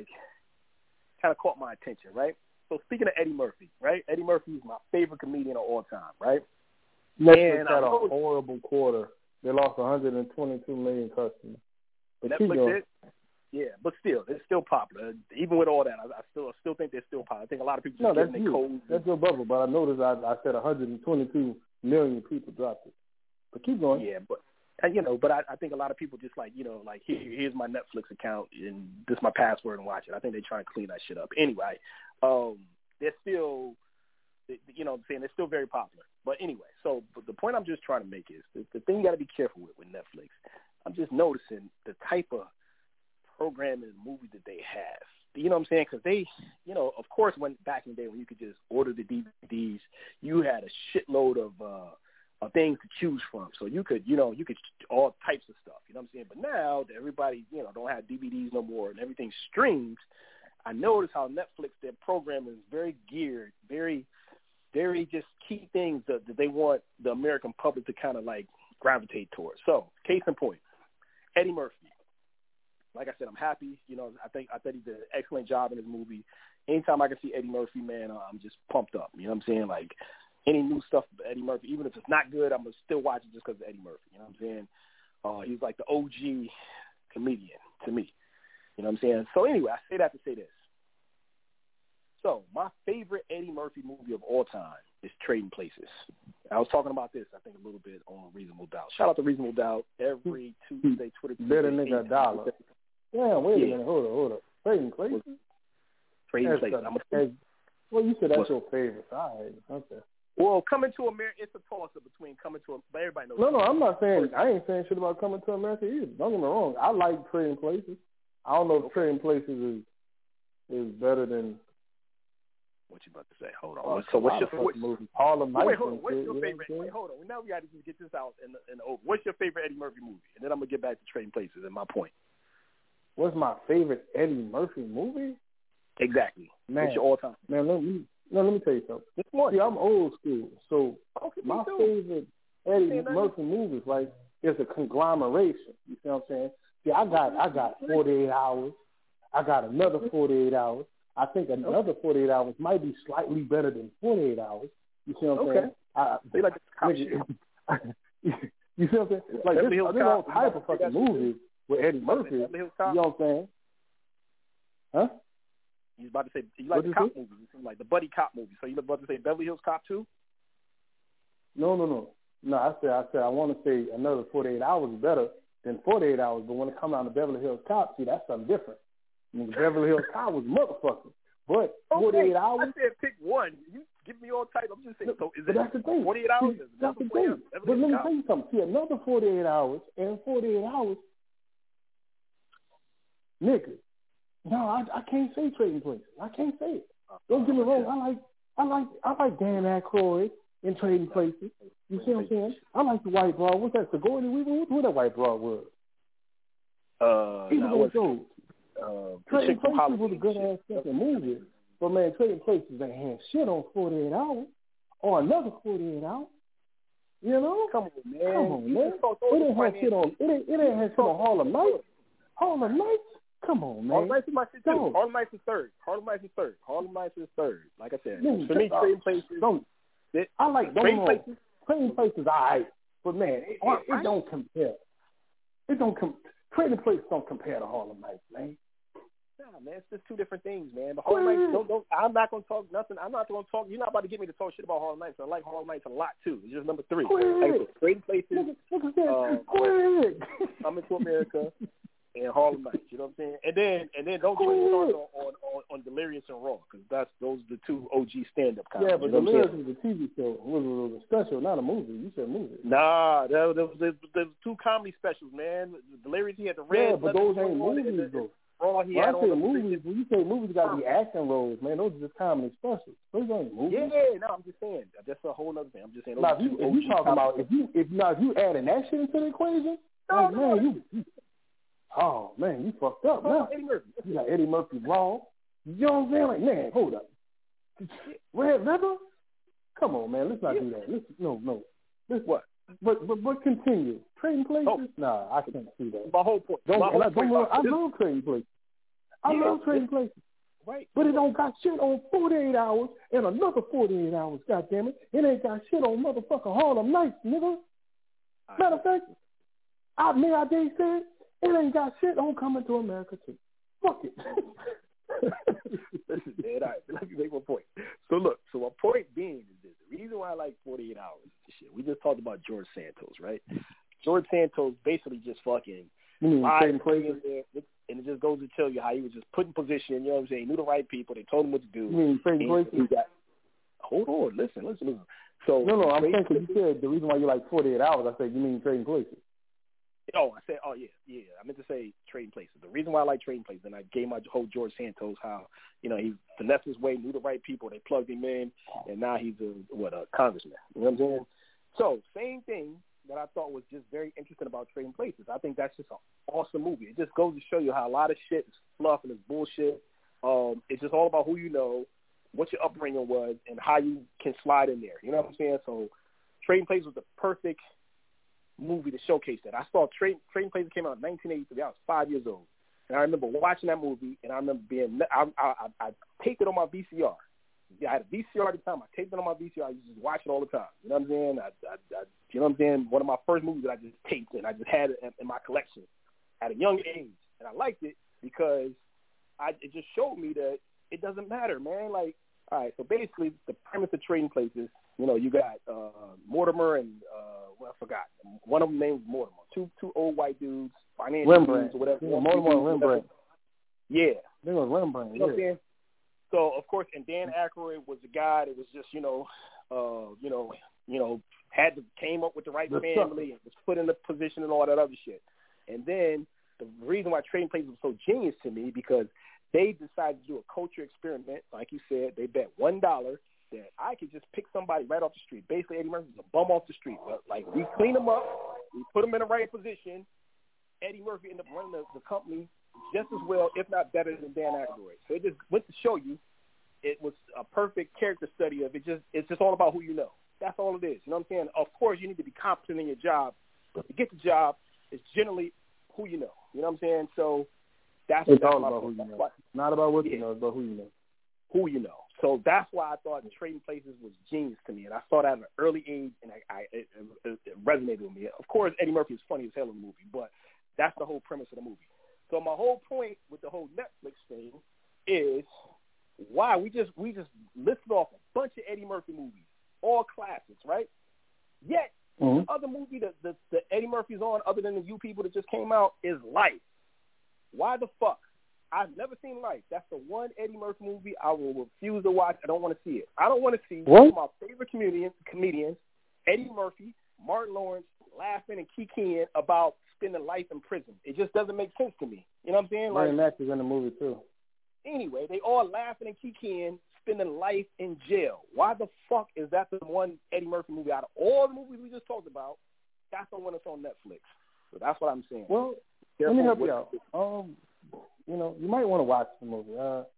caught my attention, right? So speaking of Eddie Murphy, right? Eddie Murphy is my favorite comedian of all time, right? Netflix had a horrible quarter. They lost 122 million customers. But Netflix did? Yeah, but still, it's still popular. Even with all that, I still think they're still popular. I think a lot of people just getting their codes. That's your bubble, but I noticed I said 122 million people dropped it. But keep going. Yeah, but I think a lot of people just here's my Netflix account and this is my password and watch it. I think they're trying to clean that shit up. Anyway, they're still, they're still very popular. But anyway, but the point I'm just trying to make is the thing you got to be careful with Netflix. I'm just noticing the type of programming and movies that they have. You know what I'm saying? Because they, of course, when back in the day when you could just order the DVDs, you had a shitload of things to choose from. So you could all types of stuff. You know what I'm saying? But now that everybody, don't have DVDs no more and everything streams, I notice how Netflix, their programming is very geared, very, very just key things that they want the American public to kind of like gravitate towards. So, case in point, Eddie Murphy. Like I said, I'm happy. I think he did an excellent job in his movie. Anytime I can see Eddie Murphy, man, I'm just pumped up. You know what I'm saying? Like, any new stuff with Eddie Murphy, even if it's not good, I'm going to still watch it just because of Eddie Murphy. You know what I'm saying? He's like the OG comedian to me. You know what I'm saying? So anyway, I say that to say this. So my favorite Eddie Murphy movie of all time is Trading Places. I was talking about this, I think, a little bit on Reasonable Doubt. Shout out to Reasonable Doubt every Tuesday, Twitter. Better nigga $1. Yeah, wait a minute. Hold up. Trading Places? Trading Places. Well, you said that's your favorite. All right. Okay. Well, Coming to America, it's a toss-up between Coming to America, but everybody knows. No, I'm not saying, I ain't saying shit about Coming to America either. Don't get me wrong. I like Trading Places. I don't know if Trading Places is better than. What you about to say? Hold on. So what's your movie? Harlem Nights. Wait, hold on. What's your favorite? Wait, hold on. Now we got to get this out and over. What's your favorite Eddie Murphy movie? And then I'm gonna get back to Trading Places and my point. What's my favorite Eddie Murphy movie? Exactly. Man, what's your all-time? Man, let me tell you something. See, I'm old school, so my favorite Eddie Murphy movies is a conglomeration. You see what I'm saying? See, I got 48 Hours. I got another 48 Hours. I think another 48 Hours might be slightly better than 48 Hours. You see what I'm saying? They like the cop shit. You see what I'm saying? Like there's all type of fucking movies with Eddie Murphy. You know what I'm saying? Huh? You was about to say you like the cop movies, like the buddy cop movies. So you about to say Beverly Hills Cop 2? No. I said I want to say another 48 Hours is better than 48 Hours, but when it comes down to Beverly Hills Cop, see, that's something different. I mean, Beverly Hills Cop was motherfucker, but 48 Hours. I said pick one. You give me all type. I'm just saying. So is it that's the thing. 48 Hours? That's the thing. But let me tell you something. See, another 48 Hours and 48 Hours, nigga. No, I can't say Trading Places. I can't say it. Don't get me wrong. I like Dan Aykroyd in Trading Places. You see what I'm saying? I like the white broad. What's that? Sigourney Weaver? Who that white broad was? Trading Places was a good ass fucking movie. But man, Trading Places ain't had shit on 48 Hours or another 48 Hours. You know? Come on, man. It ain't had shit on. It ain't had shit on Harlem Nights. Harlem Nights. Come on, man. Harlem Nights is my shit too. Harlem Nights is third. Like I said, for me, Trading Places. I like Trading Places. Trading Places, all right, but man, it don't compare. Trading Places don't compare to Harlem Nights, man. Nah, man, it's just two different things, man. But Harlem Nights, I'm not gonna talk nothing. I'm not gonna talk. You're not about to get me to talk shit about Harlem Nights. I like Harlem Nights a lot too. It's just number 3. Trading Places. Coming to America. And Harlem Nights, you know what I'm saying? And then don't get me started on Delirious and Raw, because those are the two OG stand-up comedies. Yeah, but Delirious is a TV show. It was special, not a movie. You said movie. Nah, there was 2 comedy specials, man. Delirious, he had the red. Yeah, but those ain't movies, though. When I say movies, when you say movies, got to be action roles, man. Those are just comedy specials. Those ain't movies. Yeah, no, I'm just saying. That's a whole other thing. I'm just saying. Now, if you talking about if you adding that shit into the equation, you fucked up. Now Eddie Murphy. You got Eddie Murphy wrong. You know what I'm saying? Like, man, hold up. Red River? Come on, man. Let's not do that. No. What? But continue. Trading Places? Oh. Nah, I can't see that. My whole point. I love Trading Places. I love Trading Places. Right. But it don't got shit on 48 Hours and another 48 Hours, goddammit. It ain't got shit on motherfucking Harlem Nights, nigga. Matter of fact, I said, it ain't got shit on Coming to America, too. Fuck it. Listen, man, all right, let me make my point. So my point being is this. The reason why I like 48 Hours is shit. We just talked about George Santos, right? George Santos basically just fucking lied in there, and it just goes to tell you how he was just put in position, you know what I'm saying? He knew the right people. They told him what to do. You mean Trading Places? Hold on, listen. So No, I'm saying because you said the reason why you like 48 Hours, I said you mean Trading Places. Oh, I said, yeah. I meant to say Trading Places. The reason why I like Trading Places, and I gave my whole George Santos how, he finessed his way, knew the right people, they plugged him in, and now he's a congressman. You know what I'm saying? So, same thing that I thought was just very interesting about Trading Places. I think that's just an awesome movie. It just goes to show you how a lot of shit is fluff and is bullshit. It's just all about who you know, what your upbringing was, and how you can slide in there. You know what I'm saying? So, Trading Places was the perfect movie to showcase that. I saw Trading Places came out in 1983. I was 5 years old, and I remember watching that movie. And I remember I taped it on my VCR. Yeah, I had a VCR at the time. I taped it on my VCR. I used to just watch it all the time. You know what I'm saying? You know what I'm saying? One of my first movies that I just taped and I just had it in my collection at a young age, and I liked it because it just showed me that it doesn't matter, man. Like, all right, so basically the premise of Trading Places. You got Mortimer and I forgot. One of them named Mortimer. Two old white dudes, financial Rembrandt, dudes or whatever. Yeah, Mortimer and Rembrandt. Yeah. They were Rembrandt. You know what I'm saying? So of course, and Dan Aykroyd was the guy that was just came up with the right family and was put in the position and all that other shit. And then the reason why Trading Places was so genius to me because they decided to do a culture experiment, like you said. They bet $1 that I could just pick somebody right off the street. Basically, Eddie Murphy was a bum off the street. But, like, we clean him up, we put him in the right position. Eddie Murphy ended up running the company just as well, if not better, than Dan Aykroyd. So it just went to show you it was a perfect character study of it's just all about who you know. That's all it is. You know what I'm saying? Of course, you need to be competent in your job. But to get the job, it's generally who you know. You know what I'm saying? So that's all about who you know. Not about what you know, it's about who you know. Who you know. So that's why I thought Trading Places was genius to me. And I saw that at an early age, and it resonated with me. Of course, Eddie Murphy is funny as hell in the movie, but that's the whole premise of the movie. So my whole point with the whole Netflix thing is why we just listed off a bunch of Eddie Murphy movies, all classics, right? Yet, the other movie that Eddie Murphy's on, other than the You People that just came out, is Life. Why the fuck? I've never seen Life. That's the one Eddie Murphy movie I will refuse to watch. I don't want to see it. I don't want to see one of my favorite comedians, Eddie Murphy, Martin Lawrence, laughing and kikiing about spending life in prison. It just doesn't make sense to me. You know what I'm saying? Bernie Mac is in the movie, too. Anyway, they all laughing and kikiing, spending life in jail. Why the fuck is that the one Eddie Murphy movie out of all the movies we just talked about? That's the one that's on Netflix. So that's what I'm saying. Well, let me help you out. You might want to watch the movie.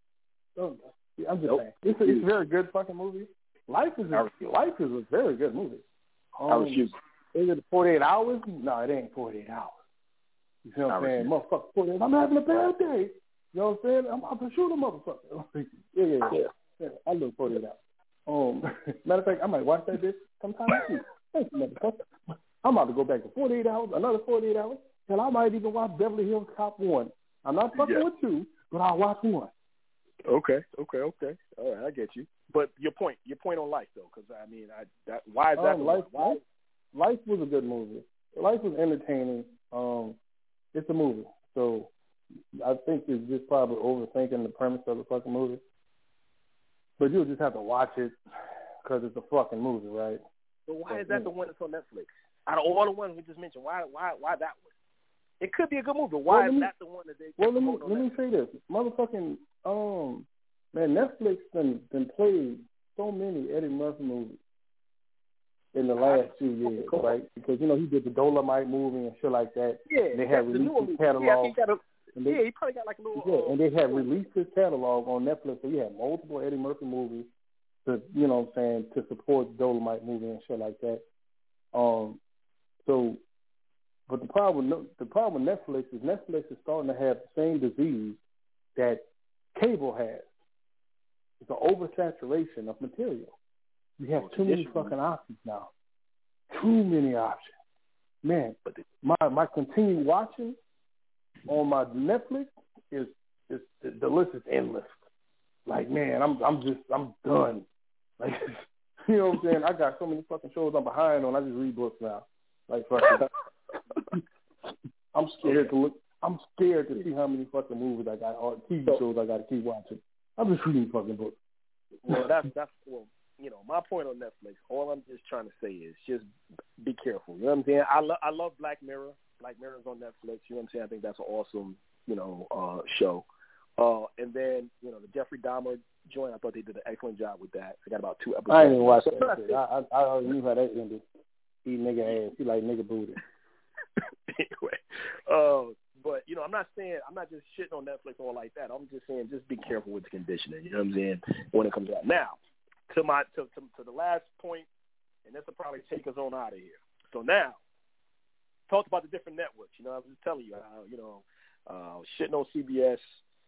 I'm just saying. It's a very good fucking movie. Life is a very good movie. I refuse. Is it 48 hours? No, it ain't 48 hours. You see what I'm saying? Motherfucker, 48 hours. I'm having a bad day. You know what I'm saying? I'm about to shoot a motherfucker. Yeah. I look 48 hours. Matter of fact, I might watch that bitch sometime this week. Thank you, motherfucker. I'm about to go back to 48 hours, another 48 hours, and I might even watch Beverly Hills Cop 1. I'm not fucking with 2, but I'll watch 1. Okay. All right, I get you. But your point on Life, though, because, I mean, why is that? Life was a good movie. Life was entertaining. It's a movie. So I think it's just probably overthinking the premise of the fucking movie. But you'll just have to watch it because it's a fucking movie, right? So why is that the one that's on Netflix? Out of all the ones we just mentioned, why that one? It could be a good movie, but why is that the one that they? Well, let me say this, motherfucking man, Netflix done played so many Eddie Murphy movies in the last 2 years, right? Because he did the Dolomite movie and shit like that. Yeah, they had released his catalog. Yeah, he probably got like a little. Yeah, and they had released his catalog on Netflix, so you had multiple Eddie Murphy movies to, to support the Dolomite movie and shit like that. But the problem with Netflix is starting to have the same disease that cable has. It's an oversaturation of material. You have too many fucking options now. Too many options. Man, my continued watching on my Netflix is the list is endless. Like, man, I'm done. Like, you know what I'm saying? I got so many fucking shows I'm behind on. I just read books now. Like, fucking, I'm scared to look. I'm scared to see how many fucking movies I got or TV shows I got to keep watching. I'm just reading fucking books. Well, that's my point on Netflix. All I'm just trying to say is just be careful. You know what I'm saying? I love Black Mirror. Black Mirror's on Netflix. You know what I'm saying? I think that's an awesome, show. And then, the Jeffrey Dahmer joint, I thought they did an excellent job with that. I got about 2 episodes. I didn't watch that shit. I already knew how that ended. He nigga ass. He like nigga booty. Anyway, but I'm not just shitting on Netflix or like that. I'm just saying, just be careful with the conditioning. You know what I'm saying? When it comes out. Now, to the last point, and this will probably take us on out of here. So now, talked about the different networks. I was just telling you how shitting on CBS.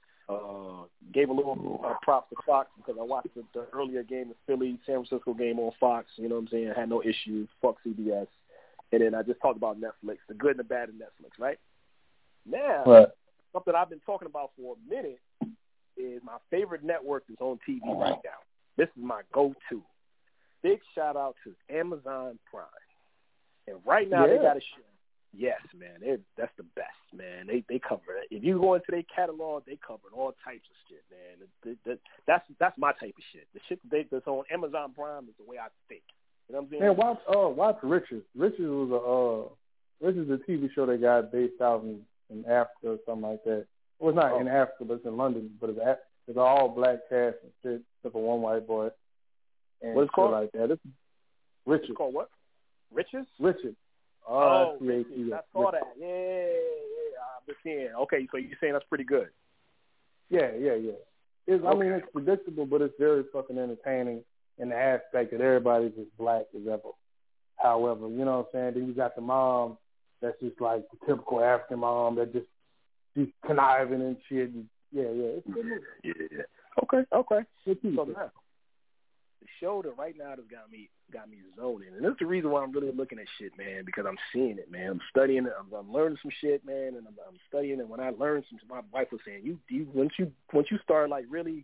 Gave a little props to Fox because I watched the earlier game, the Philly San Francisco game on Fox. You know what I'm saying? I had no issues. Fuck CBS. And then I just talked about Netflix, the good and the bad of Netflix, right? Now, something I've been talking about for a minute is my favorite network is on TV right now. This is my go-to. Big shout out to Amazon Prime. And right now they got a show. Yes, man, that's the best, man. They cover it. If you go into their catalog, they cover all types of shit, man. That's my type of shit. The shit that's on Amazon Prime is the way I think. You know what I'm saying? Man, watch Riches. Riches was a TV show they got based out in Africa or something like that. Well, it's not in Africa, but it's in London. But it's an all black cast and shit, except for one white boy. And what's it called? Like that. It's Riches. It's called what? Riches? Riches. Riches. I saw that. Yeah. I've been seeing. Okay, so you're saying that's pretty good. Yeah. I mean, it's predictable, but it's very fucking entertaining in the aspect that everybody's as black as ever. However, you know what I'm saying? Then you got the mom that's just like the typical African mom that just she's conniving and shit. And, it's a good movie. Yeah. Okay. So now, the show that right now has got me zoning, and that's the reason why I'm really looking at shit, man, because I'm seeing it, man. I'm studying it. I'm learning some shit, man, and I'm studying it. When I learned some, my wife was saying, once you start like really,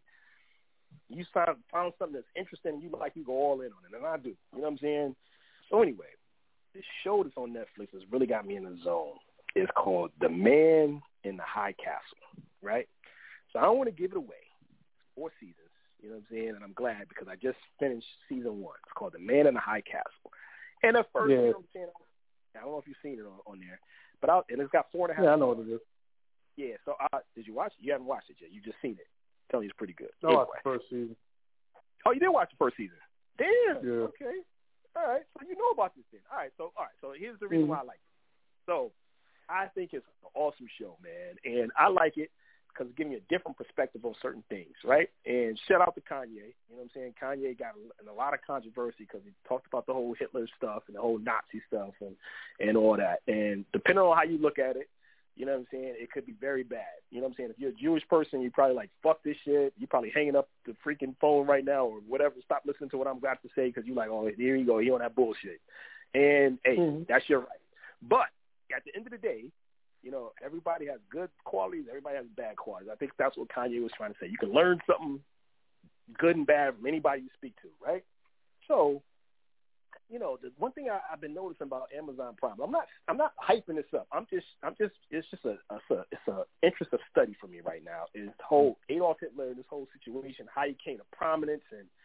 you found something that's interesting, you go all in on it, and I do. You know what I'm saying? So anyway, this show that's on Netflix has really got me in the zone. It's called The Man in the High Castle, right? So I don't want to give it away. It's 4 seasons. You know what I'm saying? And I'm glad because I just finished season 1. It's called The Man in the High Castle. And at first, you know what I'm saying? I don't know if you've seen it on there, but and it's got 4.5. Yeah, I know what it is. Yeah. So did you watch it? You haven't watched it yet. You just seen it. I'm telling you, it's pretty good. I watched the first season. Oh, you did watch the first season? Damn. Yeah. Okay. All right. So you know about this then. All right. So here's the reason why I like it. So I think it's an awesome show, man, and I like it because it's giving you a different perspective on certain things, right? And shout out to Kanye. You know what I'm saying? Kanye got in a lot of controversy because he talked about the whole Hitler stuff and the whole Nazi stuff and all that. And depending on how you look at it, you know what I'm saying, it could be very bad. You know what I'm saying? If you're a Jewish person, you're probably like, fuck this shit. You're probably hanging up the freaking phone right now or whatever. Stop listening to what I'm about to say because you're like, oh, here you go. He on that bullshit. And, hey, that's your right. But at the end of the day, you know, everybody has good qualities. Everybody has bad qualities. I think that's what Kanye was trying to say. You can learn something good and bad from anybody you speak to, right? So, you know, the one thing I've been noticing about Amazon Prime, I'm not hyping this up. It's just a interest of study for me right now. Is the whole Adolf Hitler, this whole situation, how he came to prominence,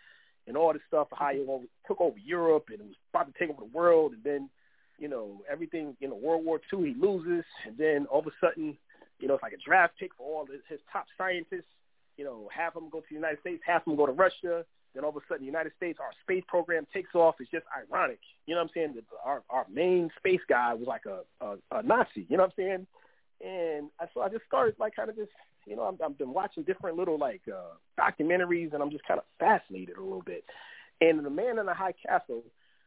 and all this stuff, how he took over Europe and was about to take over the world, and then, everything, World War II, he loses, and then all of a sudden, it's like a draft pick for all his top scientists. Half of them go to the United States, half of them go to Russia. Then all of a sudden, the United States, our space program takes off. It's just ironic. You know what I'm saying? That our main space guy was like a Nazi. You know what I'm saying? And so I just started kind of just, I've been watching different little documentaries, and I'm just kind of fascinated a little bit. And The Man in the High Castle,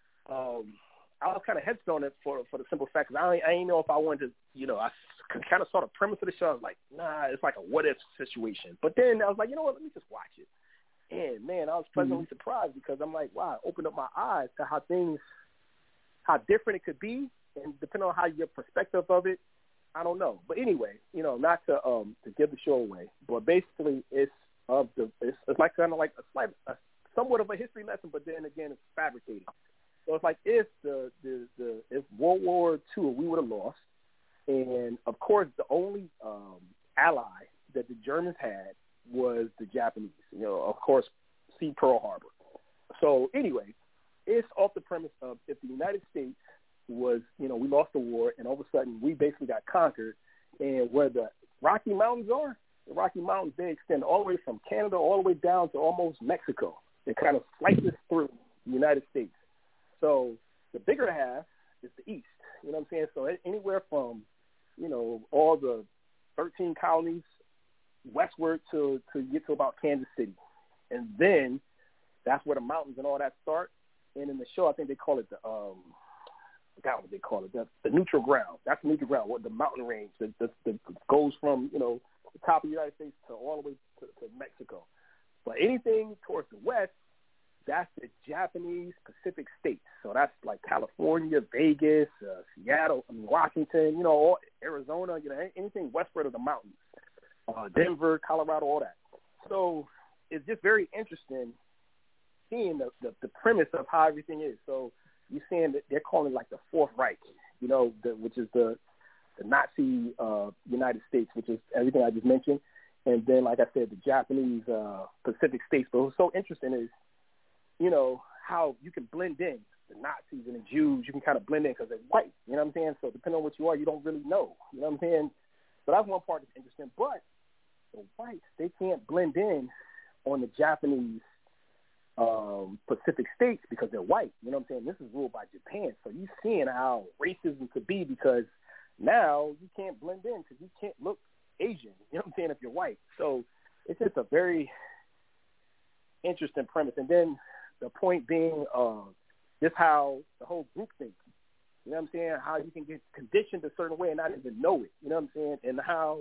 I was kind of hesitant on it for the simple fact because I didn't know if I wanted to, I kind of saw the premise of the show. I was like, nah, it's like a what-if situation. But then I was like, you know what, let me just watch it. And, man, I was pleasantly surprised because I'm like, wow, it opened up my eyes to how different it could be. And depending on how your perspective of it, I don't know. But anyway, not to give the show away, but basically it's like kind of like somewhat of a history lesson, but then again, it's fabricated. So it's like if if World War II we would have lost, and of course the only ally that the Germans had was the Japanese. Of course, see Pearl Harbor. So anyway, it's off the premise of if the United States was, we lost the war, and all of a sudden we basically got conquered, and where the Rocky Mountains are, the Rocky Mountains, they extend all the way from Canada all the way down to almost Mexico. It kind of slices through the United States. So the bigger half is the East. You know what I'm saying? So anywhere from, all the 13 colonies westward to get to about Kansas City. And then that's where the mountains and all that start. And in the show, I think they call it I forgot what they call it, the neutral ground. That's the neutral ground, the mountain range that goes from, the top of the United States to all the way to Mexico. But anything towards the west, that's the Japanese Pacific states. So that's like California, Vegas, Seattle, Washington, all Arizona, anything westward of the mountains. Denver, Colorado, all that. So it's just very interesting seeing the premise of how everything is. So you're saying that they're calling it like the Fourth Reich, which is the Nazi United States, which is everything I just mentioned. And then, like I said, the Japanese Pacific states. But what's so interesting is, how you can blend in the Nazis and the Jews. You can kind of blend in because they're white. You know what I'm saying? So depending on what you are, you don't really know. You know what I'm saying? So that's one part that's interesting. But the whites, they can't blend in on the Japanese Pacific states because they're white. You know what I'm saying? This is ruled by Japan. So you're seeing how racism could be because now you can't blend in because you can't look Asian. You know what I'm saying? If you're white. So it's just a very interesting premise. And then the point being just how the whole group thinks. You know what I'm saying? How you can get conditioned a certain way and not even know it. You know what I'm saying? And how,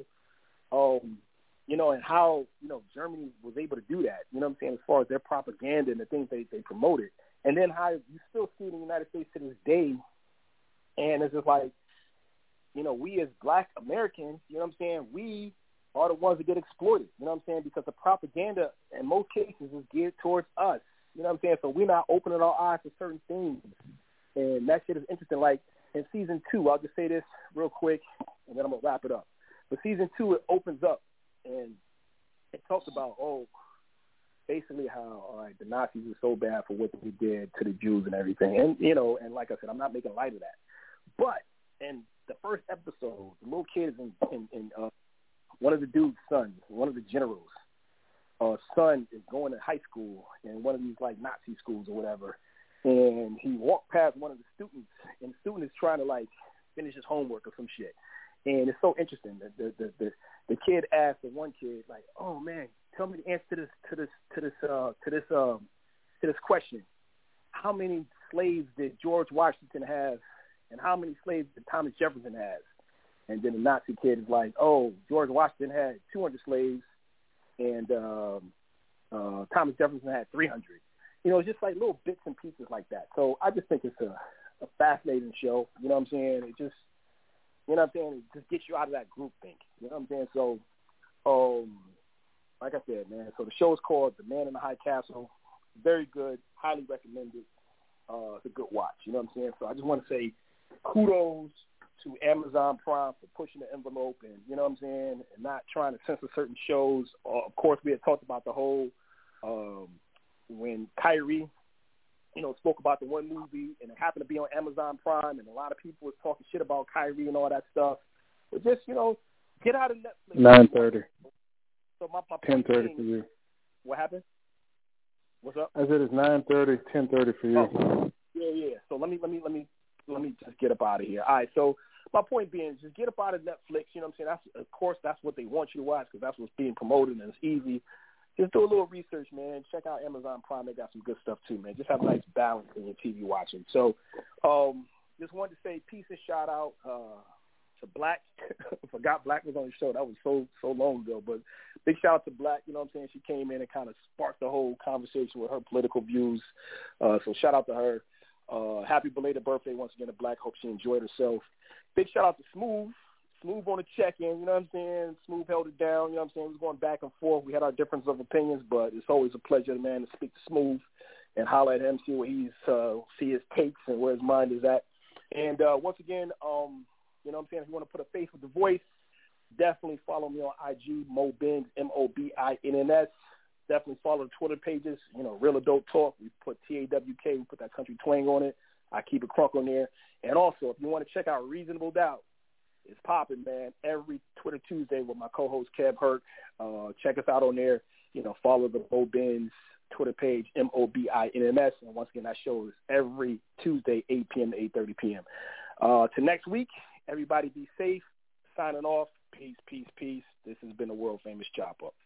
and how, Germany was able to do that. You know what I'm saying? As far as their propaganda and the things they promoted. And then how you still see it in the United States to this day. And it's just like, we as Black Americans, you know what I'm saying? We are the ones that get exploited. You know what I'm saying? Because the propaganda in most cases is geared towards us. You know what I'm saying? So we're not opening our eyes to certain things. And that shit is interesting. Like in season 2, I'll just say this real quick, and then I'm going to wrap it up. But season 2, it opens up, and it talks about, basically how, the Nazis were so bad for what they did to the Jews and everything. And, and like I said, I'm not making light of that. But in the first episode, the little kid is in one of the dude's sons, one of the generals' son is going to high school in one of these, like, Nazi schools or whatever. And he walked past one of the students, and the student is trying to, finish his homework or some shit. And it's so interesting. The kid asked the one kid, like, "Oh man, tell me the answer to this question. How many slaves did George Washington have, and how many slaves did Thomas Jefferson have?" And then the Nazi kid is like, "Oh, George Washington had 200 slaves, and Thomas Jefferson had 300." It's just like little bits and pieces like that. So I just think it's a fascinating show. You know what I'm saying? It just, it just gets you out of that group think. You know what I'm saying? So, like I said, man, so the show is called The Man in the High Castle. Very good. Highly recommended. It's a good watch. You know what I'm saying? So I just want to say kudos to Amazon Prime for pushing the envelope and, you know what I'm saying, and not trying to censor certain shows. Of course, we had talked about the whole when Kyrie, spoke about the one movie and it happened to be on Amazon Prime and a lot of people was talking shit about Kyrie and all that stuff. But just, get out of Netflix. 9:30. So my 10:30 for you. What happened? What's up? I said it's 9:30, 10:30 for you. Oh, yeah. So let me just get up out of here. All right. So my point being, just get up out of Netflix. You know what I'm saying? That's what they want you to watch because that's what's being promoted and it's easy. Just do a little research, man. Check out Amazon Prime. They got some good stuff too, man. Just have a nice balance in your TV watching. So, just wanted to say peace and shout out to Black. I forgot Black was on the show. That was so long ago. But big shout out to Black. You know what I'm saying? She came in and kind of sparked the whole conversation with her political views. So shout out to her. Happy belated birthday once again to Black. Hope she enjoyed herself. Big shout out to Smooth. Smooth on the check-in, you know what I'm saying? Smooth held it down, you know what I'm saying? We was going back and forth. We had our difference of opinions, but it's always a pleasure, man, to speak to Smooth and holler at him, see what see his takes and where his mind is at. And once again, you know what I'm saying? If you want to put a face with the voice, definitely follow me on IG, Mo Bins, MOBINNS. Definitely follow the Twitter pages, Real Adult Talk. We put TAWK, we put that country twang on it. I keep it crunk on there. And also, if you want to check out Reasonable Doubt, it's popping, man. Every Twitter Tuesday with my co-host Kev Hurt. Check us out on there. Follow the Mo Bins Twitter page, MOBINNS. And once again, that show is every Tuesday, 8 p.m. to 8:30 p.m. To next week, everybody be safe. Signing off. Peace, peace, peace. This has been the world famous Chop Up.